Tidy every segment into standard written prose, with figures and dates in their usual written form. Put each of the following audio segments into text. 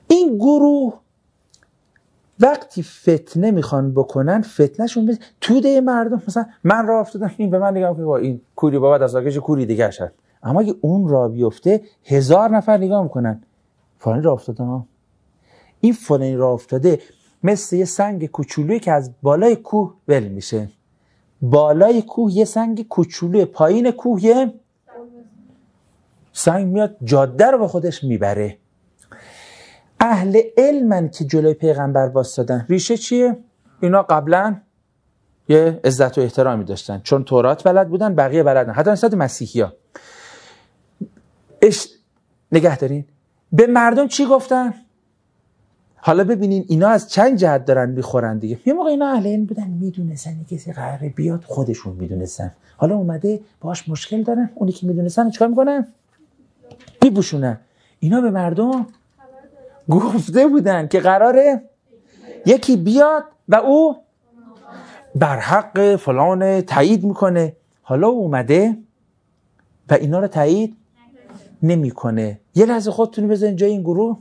این گروه وقتی فتنه میخوان بکنن، فتنهشون به توده مردم، مثلا من راه افتادم این به من نگاه میکنه این کوری بابا دستاکش کوری دیگه شد، اما اگه اون راه بیفته 1000 نفر نگاه میکنن فلانی راه افتاده ها، این فلانی راه افتاده، مثل یه سنگ کوچولویی که از بالای کوه ول میشه. بالای کوه یه سنگ کوچولوی، پایین کوه یه سنگ میاد جاده رو به خودش میبره. اهل علمن که جلوی پیغمبر واسطادن. ریشه چیه؟ اینا قبلا یه عزت و احترامی داشتن چون تورات بلد بودن، بقیه بلد نه، حتی نسبت مسیحی ها. نگه دارین به مردم چی گفتن؟ حالا ببینین اینا از چند جهت دارن میخورن دیگه. یه موقع اینا اهل علم بودن، میدونستن کسی قراره بیاد، خودشون میدونستن، حالا اومده باهاش مشکل دارن، اونی که میدونستن چیکار میکنن؟ میپوشونن. اینا به مردم گفته بودن که قراره یکی بیاد و او بر حق فلان تایید میکنه، حالا اومده و اینا رو تایید نمیکنه. یه لحظه خودتونی بذارین جای این گروه.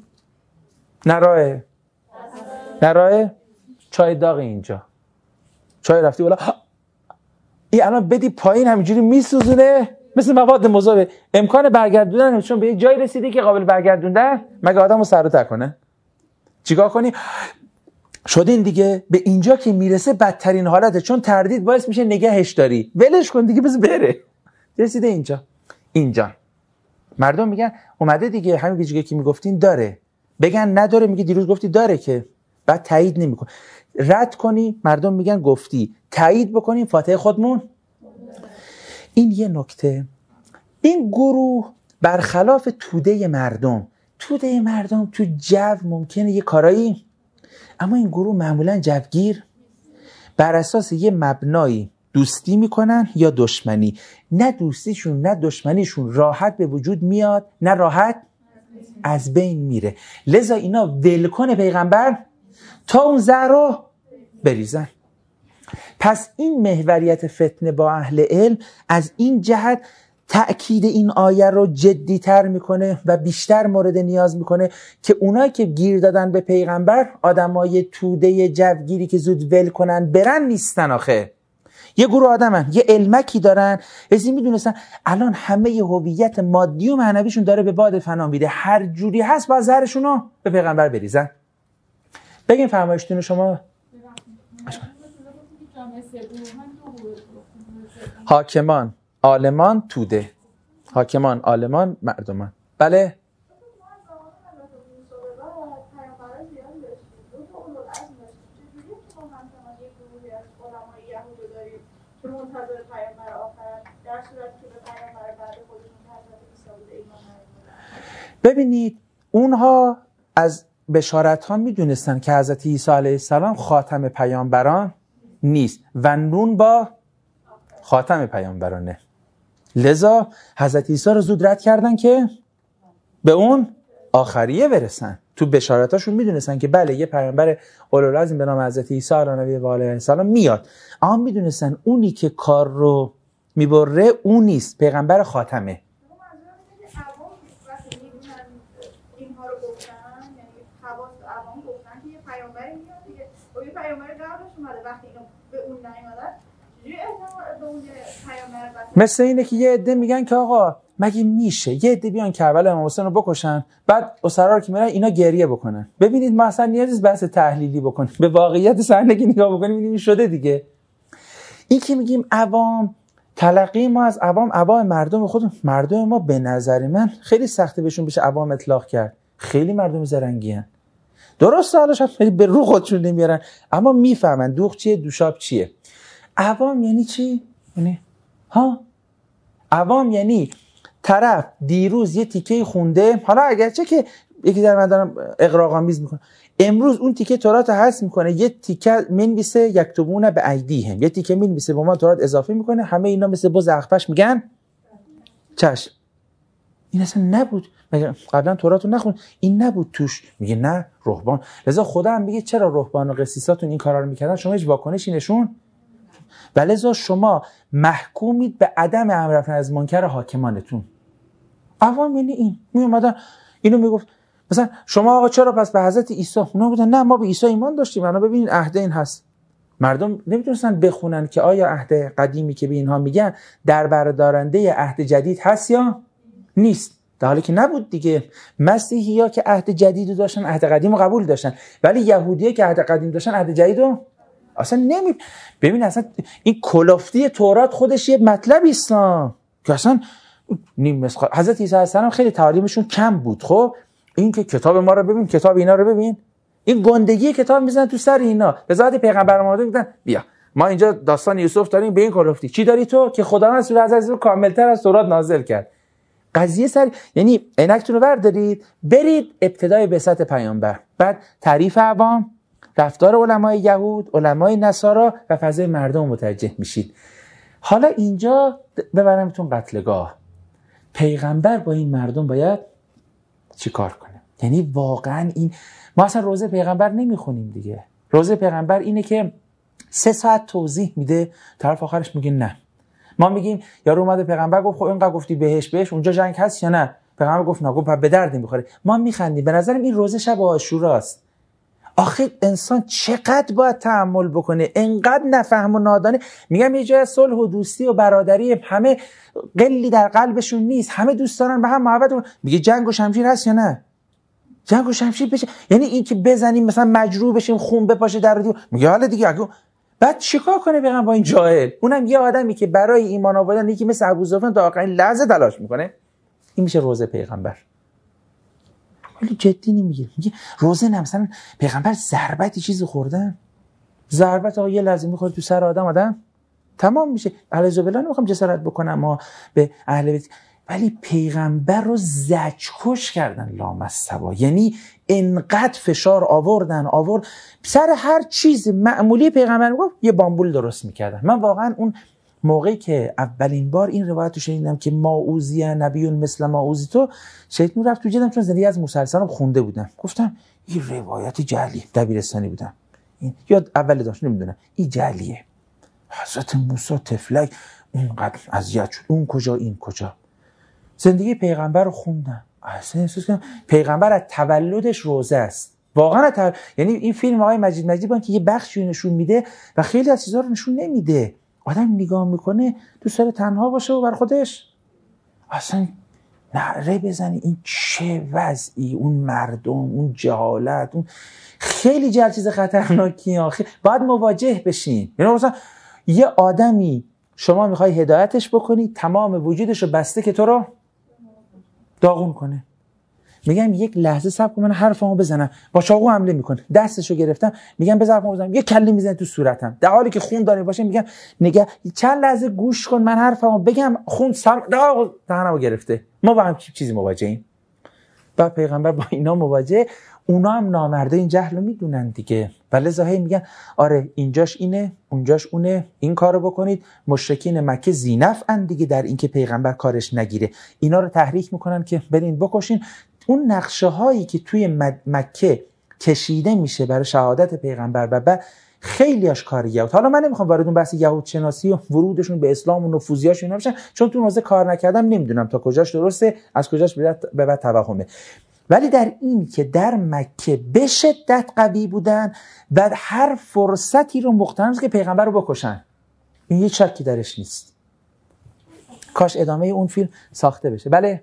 نراه چای داغ اینجا، چای رفتی بالا، این الان بدی پایین همینجوری میسوزونه مثل مواد مذاب. امکان برگردوندن چون به یک جای رسیدی که قابل برگردوندن، مگه آدمو سر و ته کنه؟ چیکار کنی؟ شدین دیگه. به اینجا که میرسه بدترین حالته، چون تردید باعث میشه نگهش داری، ولش کن دیگه بس بره. رسیده اینجا مردم میگن اومده دیگه، همین ویژگی که میگفتین داره، بگن نداره، میگه دیروز گفتی داره که، بعد تایید نمیکنه. رد کنی مردم میگن گفتی، تایید بکنیم فاتحه خودمون. این یه نکته. این گروه برخلاف توده مردم تو جو ممکنه یه کارایی، اما این گروه معمولا جوگیر، بر اساس یه مبنایی دوستی میکنن یا دشمنی. نه دوستیشون نه دشمنیشون راحت به وجود میاد، نه راحت از بین میره. لذا اینا ولکن پیغمبر تا اون زهر رو بریزن. پس این محوریت فتنه با اهل علم از این جهت تأکید این آیه رو جدی تر میکنه و بیشتر مورد نیاز میکنه که اونایی که گیر دادن به پیغمبر آدمای توده جوگیری که زود ول کنن برن نیستن. آخه یه گروه آدمن، یه علمکی دارن، ازی میدونستن الان همه ی هویت مادی و معنویشون داره به باد فنا میره، هر جوری هست با زهرشون رو به پیغمبر بریزن. بگین فرمایشتون شما. حاکمان، عالمان، توده. حاکمان، عالمان، مردمان. بله. ببینید اونها از بشارت ها میدونستن که حضرت عیسی علیه السلام خاتم پیامبران نیست و نون با خاتم پیامبرانه. لذا حضرت عیسی رو زود رد کردن که به اون آخریه برسن. تو بشارتاشون میدونستن که بله یه پیامبر اولوالعزم به نام حضرت عیسی علیه السلام میاد، اما میدونستن اونی که کار رو میبره اون نیست، پیغمبر خاتمه. مثل اینه که یه عده میگن که آقا مگه میشه یه عده بیان کربلا امام حسین رو بکشن، بعد اسرا رو که میرن اینا گریه بکنن. ببینید ما اصلا نیازی نیست بحث تحلیلی بکنیم، به واقعیت صحنه که نگاه بکنیم میبینیم شده دیگه. این که میگیم عوام، تلقی ما از عوام مردم خودمون، مردم ما به نظر من خیلی سخته بهشون بشه عوام اطلاق کرد. خیلی مردم زرنگی ان. درسته حالا شاید به رو خودشون نمیارن اما میفهمن دوغ چیه دوشاب چیه. عوام یعنی چی؟ یعنی عوام یعنی طرف دیروز یه تیکه خونده، حالا اگرچه که یکی در من دارم اغراق‌آمیز میکنه، امروز اون تیکه تورات حذف میکنه، یه تیکه مینویسه یکتبون به ایدیهم، یه تیکه مینویسه به ما تورات اضافه میکنه، همه اینا مثل بز اخفش میگن چشم. این اصلا نبود، مگه قبلا تورات رو نخون این نبود توش؟ میگه نه رهبان. لذا خدا هم میگه چرا رهبان و قسیساتون این کارا رو میکردن، شما هیچ واکنشی نشون. ولذا شما محکومید به عدم امر رفتن از منکر حاکمانتون. عوام یعنی این می اومدن اینو میگفت مثلا شما آقا چرا پس به حضرت عیسی؟ اونا بودن نه ما به عیسی ایمان داشتیم، انا ببینین عهد این هست. مردم نمیتونستن بخونن که آیا عهد قدیمی که به اینها میگن در بردارنده عهد جدید هست یا نیست، در حالی که نبود دیگه. مسیحی‌ها که عهد جدید داشتن عهد قدیم رو قبول داشتن، ولی یهودی‌ها که عهد قدیم داشتن عهد جدید رو اصلا ببین اصلا این کلافتی تورات خودش یه مطلبی است که اصلا حضرت عیسی السلام خیلی تعالیمشون کم بود. خب این که کتاب ما رو ببین، کتاب اینا رو ببین، این گندگی کتاب میزنن تو سر اینا. به ذات پیغمبر اومده بودن بیا ما اینجا داستان یوسف داریم، به این کلافتی چی داری تو که خدا از سوره عزیز رو کاملتر از تورات نازل کرد. قضیه سر یعنی عینکتون رو بردارید برید ابتدای بعثت پیامبر، بعد تعریف عوام، رفتار علمای یهود، علمای نصارا و فضای مردم متوجه میشید. حالا اینجا ببرمتون قتلگاه. پیغمبر با این مردم باید چی کار کنه؟ یعنی واقعا این ما اصلا روزه پیغمبر نمیخونیم دیگه. روزه پیغمبر اینه که 3 ساعت توضیح میده، طرف آخرش میگه نه. ما میگیم یارو اومده پیغمبر گفت خب اینقدر گفتی بهش اونجا جنگ هست یا نه؟ پیغمبر گفت نه. گفت به درد نمیخوره. ما میخندیم. به نظرم این روزه شب عاشوراست. آخه انسان چقدر باید تحمل بکنه، انقدر نفهم و نادانه. میگم یه جای صلح و دوستی و برادری، همه قلی در قلبشون نیست، همه دوست دارن به هم محبت. میگه جنگ و شمشیر هست یا نه؟ جنگ و شمشیر بشه یعنی این که بزنیم مثلا مجروح بشیم خون بپاشه در دیو. میگه حالا دیگه بعد چیکار کنه پیغمبر با این جاهل؟ اونم یه آدمی که برای ایمان آوردن یکی مثل ابوسفیان تا آخرین لحظه تلاش میکنه. این میشه روزه پیغمبر. ولی جدی نمیگه. میگه روزه نه مثلا پیغمبر ضربتی چیزی خوردن، ضربت آقا یه لحظه میخوره تو سر آدم تمام میشه. علیه بالله نمیخوام جسارت بکنم ما به اهل بیت، ولی پیغمبر رو زجرکش کردن لامصبا. یعنی انقدر فشار آورد سر هر چیز معمولی پیغمبر میگفت یه بامبول درست میکردن. من واقعا اون موقعی که اولین بار این روایت رو شنیدم که ما اوذی نبی مثل ما اوذی تو، شیطان رفت تو جدم، چون زندگی از موسی علیه السلام خونده بودم. گفتم این روایت جعلی، دبیرستانی بودم این یاد اول داشت نمیدونم این جعلیه. حضرت موسی تفلک اونقدر اذیت شد، اون کجا این کجا. زندگی پیغمبر رو خوندم، اصلا احساس کردم پیغمبر از تولدش روزه است. واقعا یعنی این فیلم آقای مجید که یه بخشی نشون میده و خیلی از چیزا رو نشون نمیده. آدم نگاه میکنه دوست داره تنها باشه و بر خودش اصلا نعره بزنی این چه وضعی، اون مردم، اون جهالت، اون خیلی چیز خطرناکیه. باید مواجه بشین. یعنی مثلا یه آدمی شما میخوای هدایتش بکنی، تمام وجودش رو بسته که تو رو داغون کنه. میگم یک لحظه صبر کن من حرفمو بزنم، با چاقو حمله میکنه، دستشو گرفتم، میگم بذار حرفمو بزنم، یه کله میزنه تو صورتم در حالی که خون داره باشه. میگم نگه چند لحظه گوش کن من حرفمو بگم، خون دهنمو گرفته. ما با هم چیزی مواجهیم. بعد پیغمبر با اینا مواجه، اونا هم نامرده این جهلو میدونن دیگه، ولی ظاهر میگن آره اینجاش اینه اونجاش اونه، این کارو بکنید. مشرکین مکه زینفعن دیگه در این که پیغمبر کارش نگیره، اینا رو تحریک میکنن که برین بکشین. اون نقشه هایی که توی مکه کشیده میشه برای شهادت پیغمبر و بعد خیلی کار یهود. حالا من نمیخوام وارد اون بحث یهود شناسی و ورودشون به اسلام و نفوذیاشون نمیشم، چون تو حوزه کار نکردم، نمیدونم تا کجاش درسته از کجاش به بعد توهمه. ولی در این که در مکه به شدت قوی بودن و هر فرصتی رو مغتنم که پیغمبر رو بکشن، این هیچ شکی درش نیست. کاش ادامه اون فیلم ساخته بشه. بله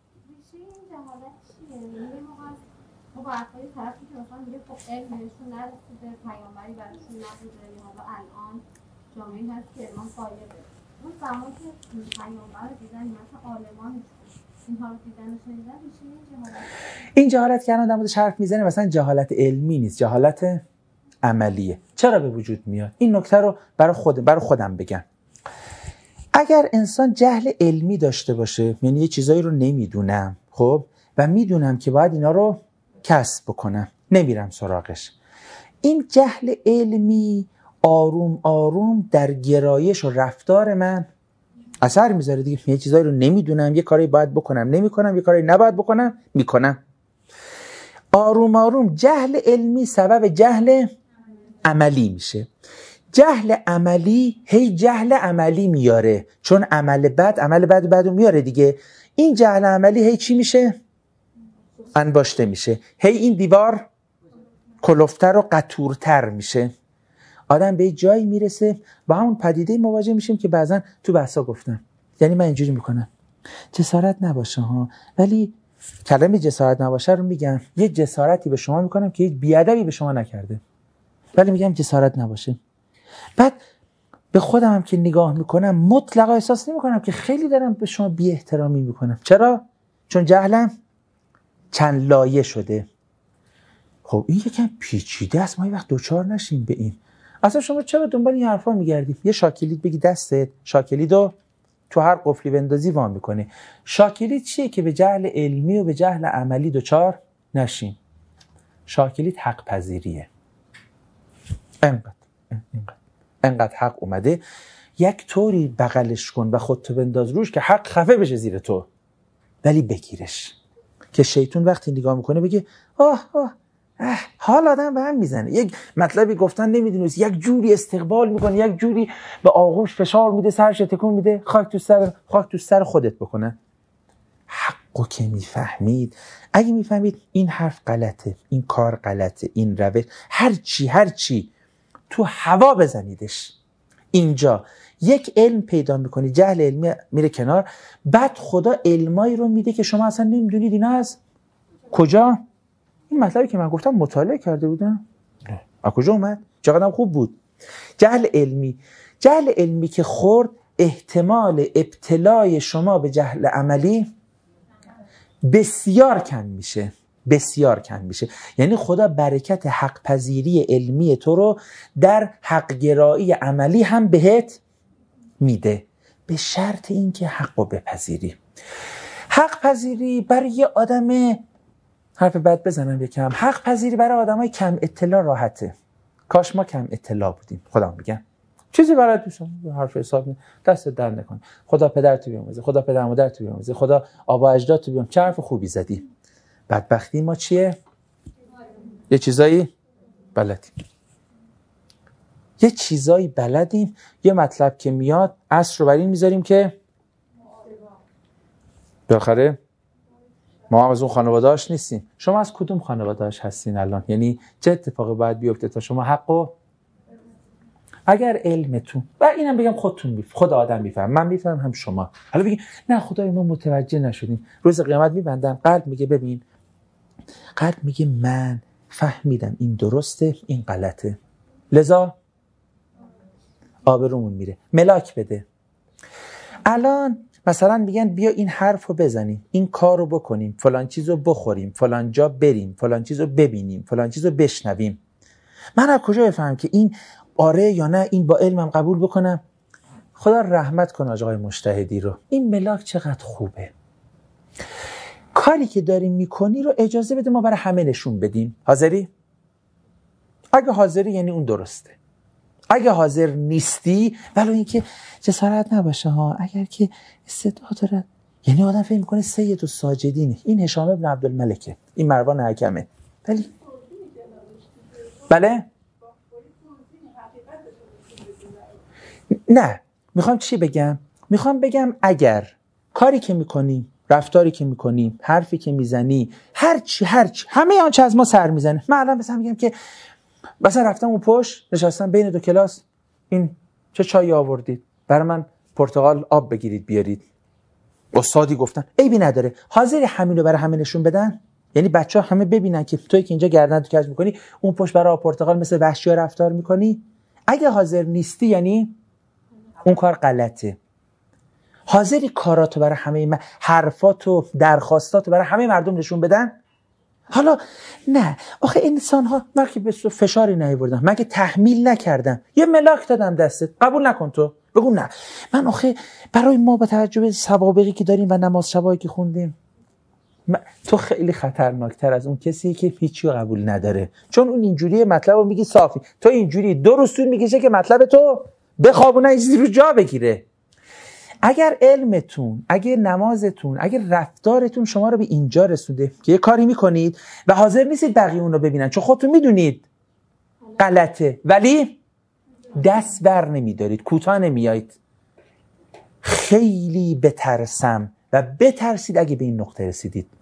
با اقوای طرفی که مثلا میگه خب علمشون نرسیده، پیامبری براشون نبوده، یا حالا الان جامعه‌ای هست که علم غایبه. اون زمان که پیامبر رو دیدن مثلا عالمانش اینها رو دیدن و شنیدن، میشه این جهالت که الان در موردش حرف میزنه مثلا جهالت علمی نیست، جهالت عملیه. چرا به وجود میاد؟ این نکته رو برای خودم بگم. اگر انسان جهل علمی داشته باشه، یعنی یه چیزایی رو نمیدونم خب و میدونم که باید اینا رو کسب بکنم، نمیرم سراغش، این جهل علمی آروم آروم در گرایش و رفتار من اثر میذاره دیگه. یه چیزایی رو نمیدونم، یه کاری باید بکنم نمیکنم، یه کاری نباید بکنم میکنم. آروم آروم جهل علمی سبب جهل عملی میشه. جهل عملی هی جهل عملی میاره، چون عمل بد بعدو میاره دیگه. این جهل عملی هی چی میشه؟ انباشته میشه، هی این دیوار کلفتر و قطورتر میشه، آدم به جایی میرسه با همون پدیده مواجه میشیم که بعضن تو بحثا گفتم. یعنی من اینجوری میکنم جسارت نباشه ها، ولی کلمه جسارت نباشه رو میگم یه جسارتی به شما میکنم که هیچ بیادبی به شما نکرده، ولی میگم جسارت نباشه. بعد به خودم هم که نگاه میکنم مطلقا احساس نمیکنم که خیلی دارم به شما بی احترامی میکنم. چرا؟ چون جهلم چند لایه شده. خب این یکم پیچیده است، ما یه وقت دوچار نشیم به این. اصلا شما چرا دنبال این حرفا میگردید؟ یه شاکلید بگی دستت، شاکلیدو تو هر قفلی بندازی وام میکنه. شاکلید چیه که به جهل علمی و به جهل عملی دوچار نشیم؟ شاکلید حق پذیریه. انقدر حق اومده یک طوری بغلش کن و خودتو بنداز روش که حق خفه بشه زیر تو، ولی بگیرش. که شیطان وقتی نگاه میکنه بگه حال آدم به هم میزنه، یک مطلبی گفتن نمیدونست، یک جوری استقبال میکنه، یک جوری به آغوش فشار میده، سرش تکون میده، خاک تو سر خودت بکنه. حقو که میفهمید، اگه میفهمید این حرف غلطه، این کار غلطه، این روش، هر چی تو هوا بزنیدش. اینجا یک علم پیدا میکنی، جهل علمی میره کنار، بعد خدا علمایی رو میده که شما اصلا نمیدونید اینا از کجا. این مطلبی که من گفتم مطالعه کرده بودم، از کجا اومد؟ چقدر خوب بود. جهل علمی که خورد، احتمال ابتلای شما به جهل عملی بسیار کم میشه. یعنی خدا برکت حق پذیری علمی تو رو در حق گرایی عملی هم بهت میده، به شرط اینکه حقو بپذیری. حق پذیری برای یه آدم، حرف بد بزنم یکم، حق پذیری برای آدمای کم اطلاع راحته. کاش ما کم اطلاع بودیم. خدا میگم چیزی برات میشم، حرف حساب دست در نکن، خدا پدرتو بیامرزه، خدا پدر مادرتو بیامرزه، خدا آبا اجدادتو بیامرزه. چه حرف خوبی زدی. بدبختی ما چیه؟ یه چیزایی بلدیم، یه مطلب که میاد اصل رو بر این میذاریم که بالاخره ما هم از اون خانواده‌اش نیستیم. شما از کدوم خانواده‌اش هستین الان؟ یعنی چه اتفاقی باید بیفته تا شما حقو، اگر علمتون، و اینم بگم خودتون خود آدم میفهم، من میفهم هم شما، حالا بگین نه خدای ما متوجه نشدیم، روز قیامت میبندن قلب میگه ببین، قلب میگه من فهمیدم این درسته این غلطه، لذا آبرومون میره، ملاک بده. الان مثلا میگن بیا این حرفو بزنیم، این کارو بکنیم، فلان چیزو بخوریم، فلان جا بریم، فلان چیزو ببینیم، فلان چیزو بشنویم. من از کجا بفهم که این آره یا نه، این با علمم قبول بکنم؟ خدا رحمت کنه آقای مجتهدی رو، این ملاک چقدر خوبه. کاری که داریم میکنی رو اجازه بده ما برای همه نشون بدیم. حاضری؟ اگه حاضری یعنی اون درسته، اگه حاضر نیستی ولو اینکه جسارت نباشه ها، اگر که استدعا داره، یعنی آدم فکر میکنه سید الساجدینه، این هشام ابن عبدالملکه، این مروان حکمه، ولی بله نه، میخوام چی بگم؟ میخوام بگم اگر کاری که میکنیم، رفتاری که میکنیم، حرفی که میزنی، هرچی همه آنچه از ما سر میزنه. من الان مثلا میگم که مثلا رفتم اون پشت نشستم بین دو کلاس، این چه چایی آوردید؟ برای من پرتقال آب بگیرید بیارید. استادی گفتن عیبی نداره. حاضری همینو برای همه نشون بدن؟ یعنی بچه‌ها همه ببینن که توی که اینجا گردن تو کج میکنی، اون پشت برای پرتقال مثل وحشی رفتار میکنی؟ اگه حاضر نیستی یعنی اون کار غلطه. حاضری کاراتو برای همه حرفاتو، درخواستاتو برای همه مردم نشون بدن؟ حالا نه، آخه انسان ها من که به فشاری نیاوردم، من که تحمیل نکردم، یه ملاک دادم دستت، قبول نکن تو، بگو نه. من آخه برای ما با توجه به سوابقی که داریم و نماز شبایی که خوندیم، تو خیلی خطرناکتر از اون کسی که هیچی قبول نداره، چون اون اینجوری مطلب رو میگی صافی، تو اینجوری 2 روز طول میکشه که مطلب تو بخوابونه، چیزی رو جا بگیره. اگر علمتون، اگر نمازتون، اگر رفتارتون شما رو به اینجا رسونده که یه کاری میکنید و حاضر نیستید بقیه اون رو ببینن چون خودتون میدونید غلطه، ولی دست بر نمیدارید، کوتاه نمیایید، خیلی بترسم و بترسید اگه به این نقطه رسیدید.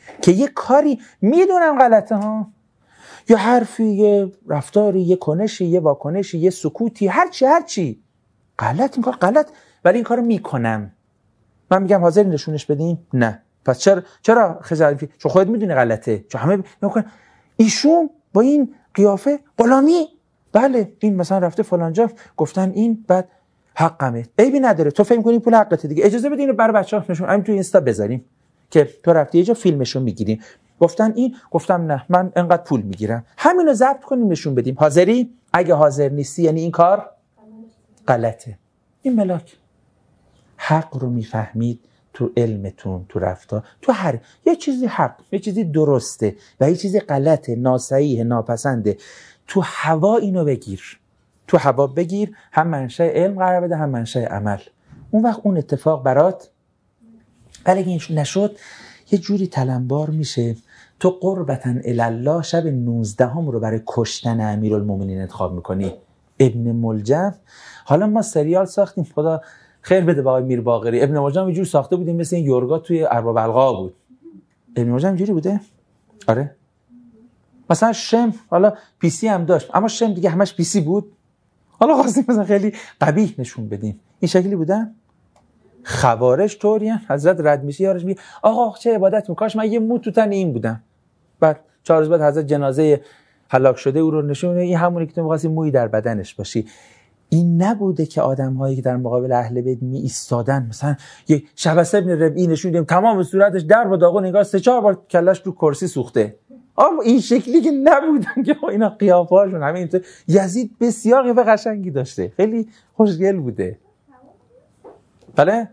که یه کاری میدونم غلطه ها، یه حرفی، یه رفتاری، یه کنشی، یه واکنشی، یه سکوتی، هرچی غلط، این کار غلط، ولی این کارو میکنم. من میگم حاضر نشونش بدیم؟ نه. پس چرا خجالتی؟ چون خودت میدونی غلطه، چون همه میگن ایشون با این قیافه غلامی، بله این مثلا رفته فلانجا گفتن این، بعد حقمه، عیبی نداره، تو فهم کنی پول حقته دیگه، اجازه بدین برای بچه‌ها نشون همین تو اینستا بذاریم که تو رفتی یه جا فیلمشو میگیریم، گفتن این، گفتم نه من انقدر پول میگیرم، همینو ضبط کنیم نشون بدیم. حاضری؟ اگه حاضر نیستی یعنی این کار غلطه. این ملاک حق رو میفهمید تو علمتون، تو رفتار، تو هر یه چیزی حق، یه چیزی درسته و یه چیزی غلطه، ناصحیحه، ناپسنده، تو هوا اینو بگیر، تو هوا بگیر، هم منشأ علم قرار بده هم منشأ عمل. اون وقت اون اتفاق برات، ولی اگه نشد یه جوری تلمبار میشه. تو قربتاً الله شب 19 رو برای کشتن امیرالمومنین انتخاب میکنی. ابن ملجم، حالا ما سریال ساختیم، خدا خیر بده با آقای میر باقری، ابن ملجم یه جور ساخته بودیم مثل این یورگا توی ارباب القا بود. ابن ملجم اینجوری بوده؟ آره. مثلا شم حالا پی سی هم داشت، اما شم دیگه همش پی سی بود. حالا خواستیم مثلا خیلی قبیح نشون بدیم. این شکلی بودن؟ خوارج طورین، حضرت رد میشه یارش میگه آقا چه عبادت میکناش، من یه مو تو تن این بودم. بعد 4 روز بعد حضرت جنازه هلاک شده او رو نشون میده، این همونی که تو می‌خواستی مویی در بدنش باشی. این نبوده که آدم‌هایی که در مقابل اهل بیت می ایستادن، مثلا یه شبس ابن ربیعی نشون میدیم تمام صورتش در و داغون، انگار 3-4 بار کلش تو کرسی سوخته. اما این شکلی که نبودن که اینا قیافه‌هاشون همین اینطور. یزید بسیار قیافه قشنگی داشته، خیلی خوشگل بوده. بله؟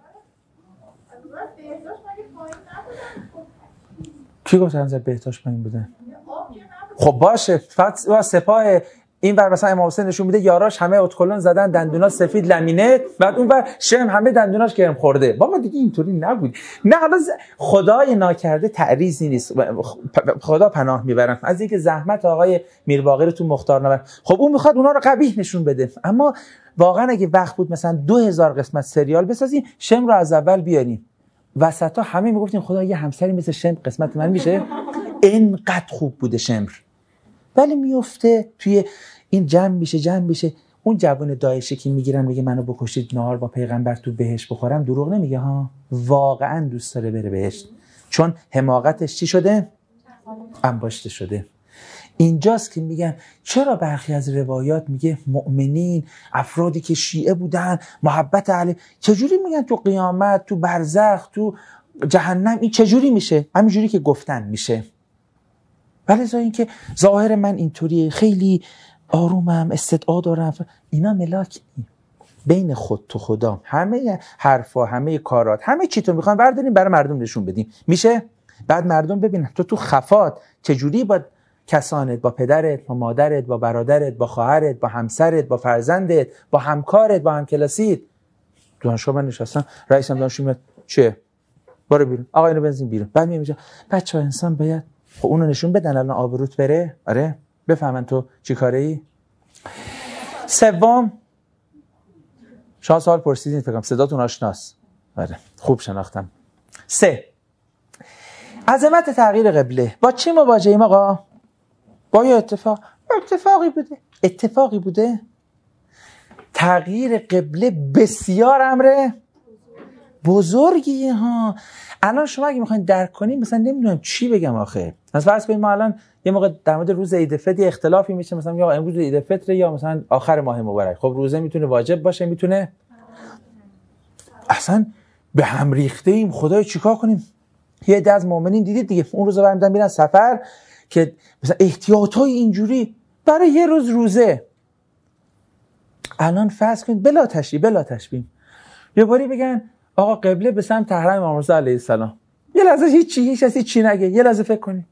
کی گفت حضرت بهداشت پایین بودن؟ خب باشه، فتوا سپاه این ور مثلا امام حسین نشون میده یاراش همه اتکلون زدن، دندونا سفید لمینه، بعد اون ور شم همه دندوناش گرم خورده. بابا دیگه اینطوری نبود. نه حالا خدای ناکرده تعریضی نیست، خدا پناه میبرم از اینکه زحمت آقای میرباقری تو مختارنامه، خب اون میخواد اونا رو قبیح نشون بده. اما واقعا اگه وقت بود مثلا 2000 قسمت سریال بسازیم، شم رو از اول بیاریم، وسطا همه میگفتیم خدا یه همسری مثل شم قسمت من میشه. اینقدر خوب بوده شمر. ولی میفته توی این جمع میشه. اون جوان داعشی که میگیرن میگه منو بکشید نهار با پیغمبر تو بهشت بخورم، دروغ نمیگه ها، واقعا دوست داره بره بهشت، چون حماقتش چی شده؟ انباشته شده. اینجاست که میگن چرا برخی از روایات میگه مؤمنین افرادی که شیعه بودن محبت علی، چجوری میگن تو قیامت، تو برزخ، تو جهنم این چجوری میشه؟ همینجوری که گفتن میشه. ولی زای اینکه ظاهر من اینطوریه، خیلی آرومم، استدعا دارم، اینا ملاک بین خود تو خدا، همه حرفا، همه کارات، همه چی تو میخوان برداریم برای مردم نشون بدیم، میشه؟ بعد مردم ببینن تو خفات چجوری با کسانت، با پدرت، با مادرت، با برادرت، با خواهرت، با همسرت، با فرزندت، با همکارت، با همکلاسیت. دانشگاه من نشستم، رئیسم دانشجو میاد چه؟ برو بیرون. آقا اینو بنزین بیرون. بعد میگم بچه‌ها انسان باید خب اونو نشون بدن الان آبروت بره. آره بفهمن تو چی کاره ای. سوم، شما سوال پرسیدین فکر کنم صداتون آشناست. آره خوب شناختم. 3 عظمت تغییر قبله با چی مواجهیم آقا؟ با یه اتفاقی بوده. تغییر قبله بسیار امر بزرگیه ها. الان شما اگه میخواین درک کنین، مثلا نمیدونم چی بگم آخه، مثلا فرض کنید ما الان یه موقع در مورد روز عید فطر اختلافی میشه، مثلا یا امروز عید فطر یا مثلا آخر ماه مبارک. خب روزه میتونه واجب باشه، میتونه اصلا به هم ریخته ایم، خدای چیکار کنیم؟ یه عده از مؤمنین دیدید دیگه اون روزا برمیدن میرن سفر که مثلا احتیاطای اینجوری برای یه روز روزه. الان فرض کنید بلا تشبیه یه باری بگن آقا قبله به سمت حرم امام رضا علیه السلام، یه لحظه هیچی نگه، یه لحظه فکر کنی.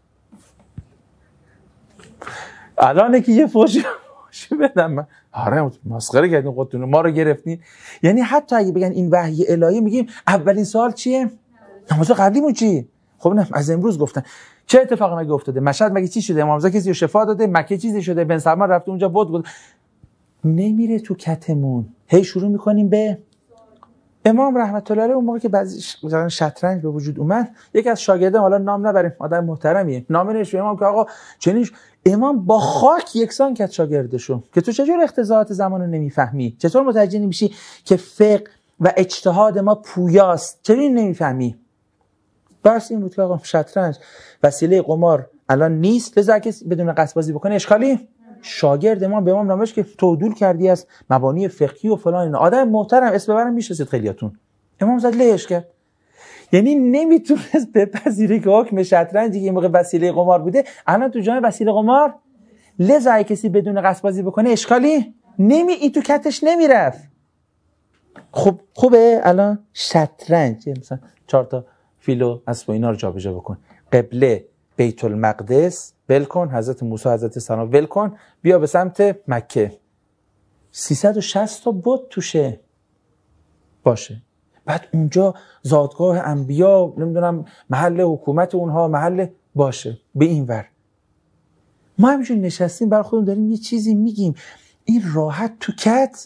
الانه که یه فوشی بدم من آره مسخره کردین خودتون، ما رو گرفتین. یعنی حتی اگه بگن این وحی الهی، میگیم اولین سوال چیه؟ نماز قبلیمون چی؟ خب نه از امروز گفتن چه اتفاقی مگه افتاده؟ مشهد مگه چی شده؟ امام رضا کسی رو شفا داده؟ مکه چیزی شده؟ بن سلمان رفته اونجا بود نمیره تو کتمون. هی شروع میکنیم به امام رحمت الله علیه اون موقع که بعضی شطرنج به وجود اومد، یکی از شاگردان، حالا نام نبریم، آدم محترمیه، نامه نوشت امام که آقا چنین، امام با خاک یکسان کرد شاگردشو که تو چجور اختزاعات زمانو نمیفهمی، چطور متوجه نمیشی که فقه و اجتهاد ما پویاست، چرا این نمیفهمی؟ بس این بود که آقا شطرنج وسیله قمار الان نیست، لذا کسی بدون قصد بازی بکنه اشکالی. شاگرد امام به امام نامش که تو دول کردی از مبانی فقهی و فلان اینا، آدم محترم اسم ببرم میشناسید خیلیاتون. امام زد لهش کرد. یعنی نمیتونست بپذیره که حکم شطرنجی که این موقع وسیله قمار بوده الان تو جامعه وسیله قمار، لذا کسی بدون قصد بازی بکنه اشکالی این تو کتش نمیرفت. خب خوبه الان شطرنج مثلا 4 تا فیلو اسب و اینا رو جابجا بکن، قبله بیت المقدس ول کن، حضرت موسی حضرت سلام ول کن، بیا به سمت مکه، 360 تا بت توشه باشه، بعد اونجا زادگاه انبیا، نمیدونم محل حکومت اونها، محل باشه به این ور. ما همینجور نشستیم برای خودمون داریم یه چیزی میگیم، این راحت تو کت.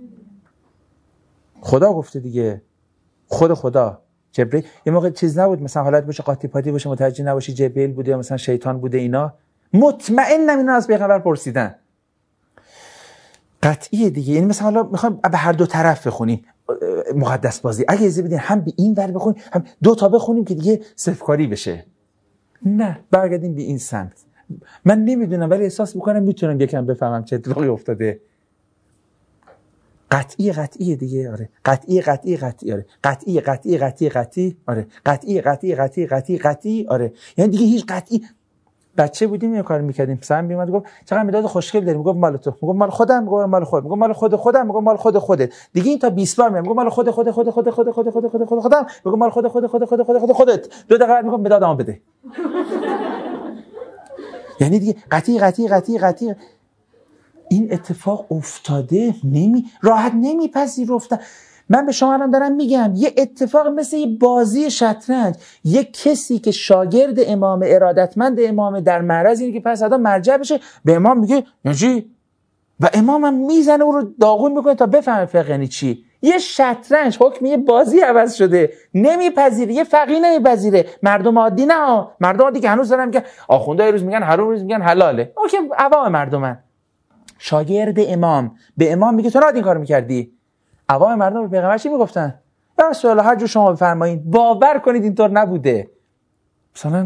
خدا گفته دیگه، خدا جبرئیل یه موقع چیز نبود مثلا حالت باشه قاطی پاتی باشه متوجه نباشی جبرئیل بوده یا مثلا شیطان بوده، اینا مطمئنم اینا از پیغمبر پرسیدن. قطعیه دیگه. یعنی مثلا حالا میخوایم به هر دو طرف بخونیم مقدس بازی، اگه اجازه بدین هم به این ور بخونیم هم دو تا بخونیم که دیگه صفرکاری بشه، نه برگردیم به این سمت. من نمیدونم ولی احساس میکنم میتونم یکم بفهمم چه اتفاقی افتاده. قطعیه دیگه. آره قطعی آره قطعی آره. یعنی دیگه هیچ قطعی. بچه بودیم یه کار میکردیم، سم میومد گفت چقدر مداد خوشگل داریم، میگم مال تو، میگم مال خودم، میگم مال خودم، میگم مال خودم، میگم مال خودت. دیگه این تا 20 بار میگم مال خودم، میگم مال خودت. 2 دقیقه بعد میگم مدادمو بده. یعنی دیگه قطعی این اتفاق افتاده، راحت نمیپذیرفتن. من به شما الان دارم میگم یه اتفاق مثل یه بازی شطرنج، یه کسی که شاگرد امام ارادتمند امام در معرض اینه که پس آدم مرجع بشه به امام میگه نجی و امام هم میزنه او رو داغون میکنه تا بفهمه فقه یعنی چی. یه شطرنج حکم یه بازی عوض شده، نمیپذیره، یه فقیه نمیپذیره، مردم عادی نه، مردم عادی که هنوز دارن میگن آخونده روز میگن حرام، روز میگن حلاله، اوکی عوام مردمن. شاگرد امام به امام میگه تو نباید این کارو میکردی. عوام مردم به پیغمبر چی میگفتن؟ یا رسول الله هر جور شما بفرمایید. باور کنید اینطور نبوده. مثلا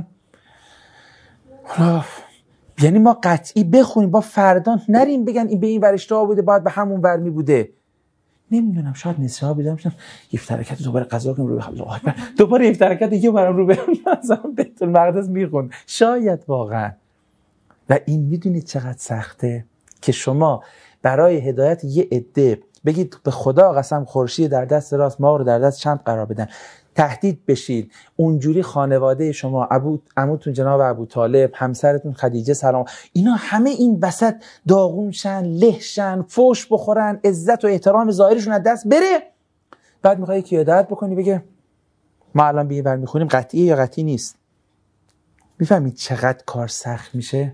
یعنی ما قطعی بخونیم با فردان نریم بگن این به این ور اشتباه بوده باید به همون ور می بوده. نمیدونم شاید نسیها بیدم شدم یه حرکت دوباره قضا کنیم رو به الله اکبر، دوباره یه حرکت دیگه برام رو به مثلا بیت المقدس میخوند شاید واقعا. و این میدونید چقدر سخته که شما برای هدایت یه عده بگید به خدا قسم خورشید در دست راست ما رو در دست چند قرار بدن، تهدید بشید، اونجوری خانواده شما عموتون جناب ابو طالب، همسرتون خدیجه سلام، اینا همه این وسط داغون شن، له شن، فوش بخورن، عزت و احترام ظاهرشون از دست بره، بعد میخوای که هدایت بکنی بگه ما الان بی‌بر میخونیم قطعیه یا قطعی نیست. میفهمید چقدر کار سخت میشه؟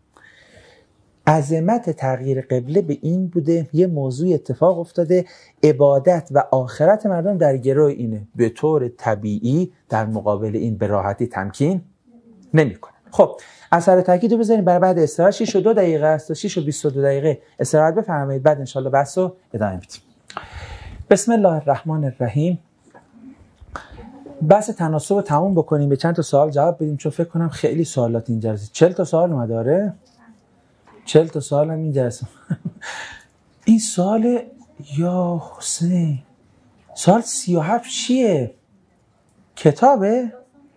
عظمت تغییر قبله به این بوده یه موضوع اتفاق افتاده، عبادت و آخرت مردم در گروه اینه، به طور طبیعی در مقابل این به راحتی تمکین نمی‌کنه. خب اثر تاکید رو بذاریم برای بعد استراحت. 6 و 2 دقیقه است تا 6 و 22 دقیقه استراحت بفرمایید، بعد انشالله بحث رو ادامه میدیم. بسم الله الرحمن الرحیم. بحث تناسب رو تموم بکنیم، به چند تا سوال جواب بدیم چون فکر کنم خیلی سوالات اینجا هست. 40 تا سوال اومده داره. 40 تا سوال هم اینجا هست. این سوال یا حسین سوال 37 چیه؟ کتابه؟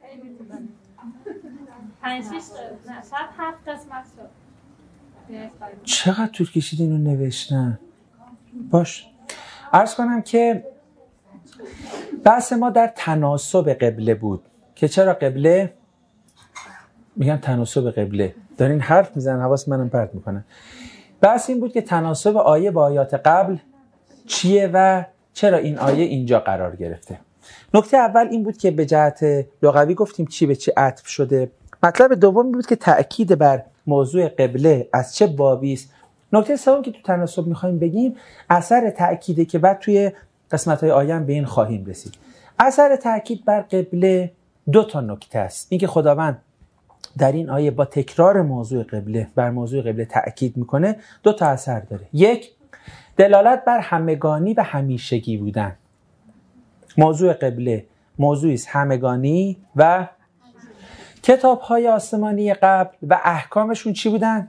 5-6 شاید 7 قسمت شد. چقدر طول کشید اینو نوشتن؟ باش عرض کنم که بحث ما در تناسب قبله بود که چرا قبله میگن تناسب قبله، دارین حرف میزنن حواس منم پرت میکنن. بحث این بود که تناسب آیه با آیات قبل چیه و چرا این آیه اینجا قرار گرفته. نکته اول این بود که به جهت لغوی گفتیم چی به چی عطف شده. مطلب دوم بود که تأکید بر موضوع قبله از چه بابی است. نکته سوم که تو تناسب میخوایم بگیم اثر تأکیده که بعد توی قسمت‌های آیه به این خواهیم رسید. اثر تاکید بر قبله 2 نکته است. اینکه خداوند در این آیه با تکرار موضوع قبله بر موضوع قبله تأکید میکنه 2 اثر داره. 1 دلالت بر همگانی و همیشگی بودن. موضوع قبله موضوعی است همگانی و کتاب‌های آسمانی قبل و احکامشون چی بودن؟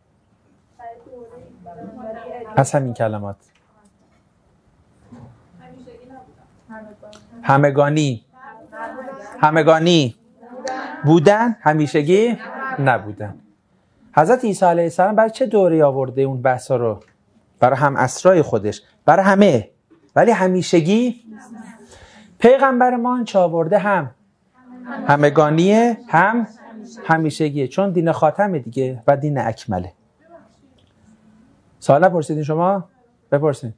از همین کلمات همگانی بودن، همیشگی نبودن. حضرت عیسی علیه السلام برای چه دوره آورده اون بحثا رو؟ برای هم عصرای خودش، برای همه، ولی همیشگی پیغمبرمان چه آورده؟ هم همگانیه، هم همیشگیه، چون دین خاتمه دیگه و دین اکمله. سوال نپرسیدین شما؟ بپرسین.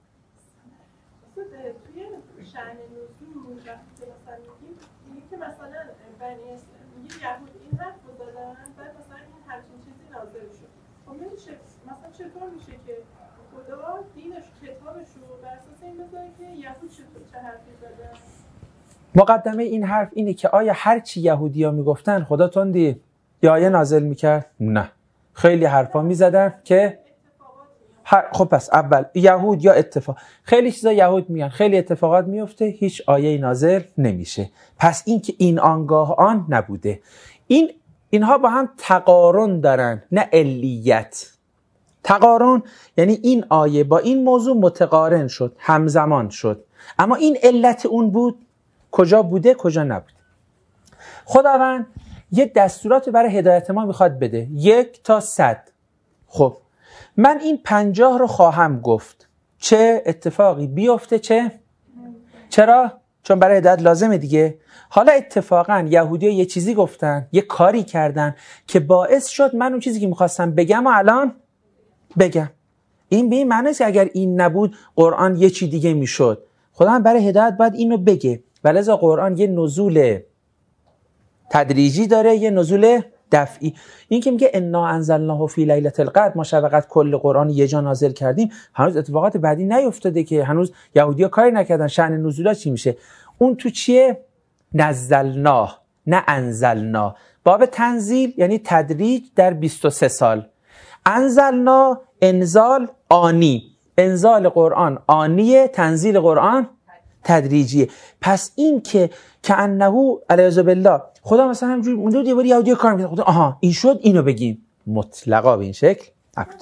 چطور میشه که خدا دینش کتابش رو بر اساس این بذاره که یهود چه حرفی زدن؟ مقدمه این حرف اینه که آیا هر چی یهودی‌ها میگفتن خدا تندی یا آیه نازل میکرد؟ نه، خیلی حرفا میزدن که خب پس اول یهود یا اتفاق، خیلی چیزا یهود میگن، خیلی اتفاقات میفته، هیچ آیه نازل نمیشه. پس این که این آنگاه آن نبوده. اینها با هم تقارن دارن، نه علیت. تقارن یعنی این آیه با این موضوع متقارن شد، همزمان شد، اما این علت اون بود، کجا بوده کجا نبوده. خداوند یه دستورات برای هدایت ما میخواد بده، 1 تا 100. خب من این 50 رو خواهم گفت، چه اتفاقی بیفته چرا؟ چون برای هدایت لازمه دیگه. حالا اتفاقا یهودی‌ها یه چیزی گفتن، یه کاری کردن که باعث شد من اون چیزی که میخواستم بگم و الان بگم. این به این معنی است که اگر این نبود قرآن یه چی دیگه میشد. خدا هم برای هدایت باید اینو بگه. ولذا قرآن یه نزول تدریجی داره، یه نزول دفعی. این که میگه انا انزلناه فی لیلة القدر، ما شب قدر کل قرآن یه جا نازل کردیم، هنوز اتفاقات بعدی نیفتاده که، هنوز یهودی‌ها کاری نکردن. شأن نزولا چی میشه؟ اون تو چیه؟ نزلناه نه انزلنا. باب تنزیل یعنی تدریج در 23 سال. انزلنا انزال آنی، انزال قرآن آنیه، تنزیل قرآن تدریجیه. پس این که انه علیه بالله خدا مثلا همجوری مونده یه باری یهودی کار میکنه، خدا آها این شد اینو بگیم، مطلقا به این شکل عبد.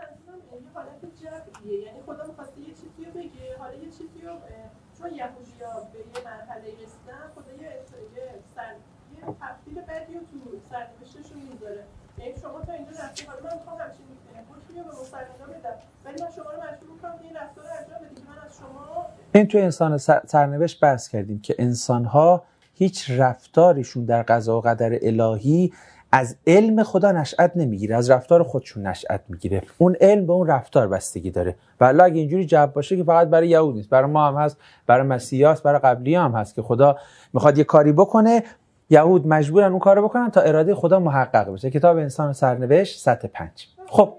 یعنی خدا می‌خواسته یه چیزی رو بگه، حالا یه چیزی رو چون یهودی‌ها به یه مرحله رسیدن، خدا یه تفصیل بدی رو تو سرنوشتشون میذاره. یعنی شما تا اینجا رفتی، حالا من میخوام همچین حکمی رو به مسلمان‌ها بدم، ولی من شما رو مجبور می‌کنم که این رفتار رو انجام بدید. من از شما این تو انسان سرنوشت بحث کردیم که انسان‌ها هیچ رفتارشون در قضا و قدر الهی از علم خدا نشأت نمیگیره، از رفتار خودشون نشأت میگیره. اون علم به اون رفتار بستگی داره. والله اگه اینجوری جواب باشه که فقط برای یهود نیست، برای ما هم هست، برای مسیحا هست، برای قبلی‌ها هم هست که خدا میخواد یه کاری بکنه، یهود مجبورن اون کارو بکنن تا اراده خدا محقق بشه. کتاب انسان سرنوشت سطح 5. خب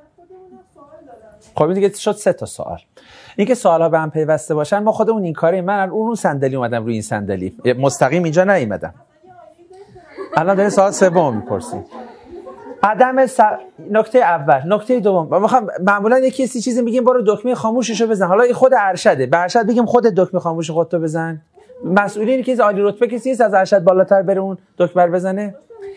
این دیگه شد 3 تا سوال. اینکه سوال‌ها به هم پیوسته باشن، ما خودمون این کاری، من اون صندلی اومدم روی این صندلی، مستقیم اینجا نیومدم. الان داریم سوال 3 میپرسیم. نکته اول. نکته دوم، میخوام معمولا یکی چیزی میگیم برو دکمه خاموششو بزن. حالا این خود ارشده، به ارشد بگیم خود دکمه خاموش خودتو بزن. مسئولین که عالی رتبه کسی نیست از ارشد بالاتر بره اون دکمه بزنه.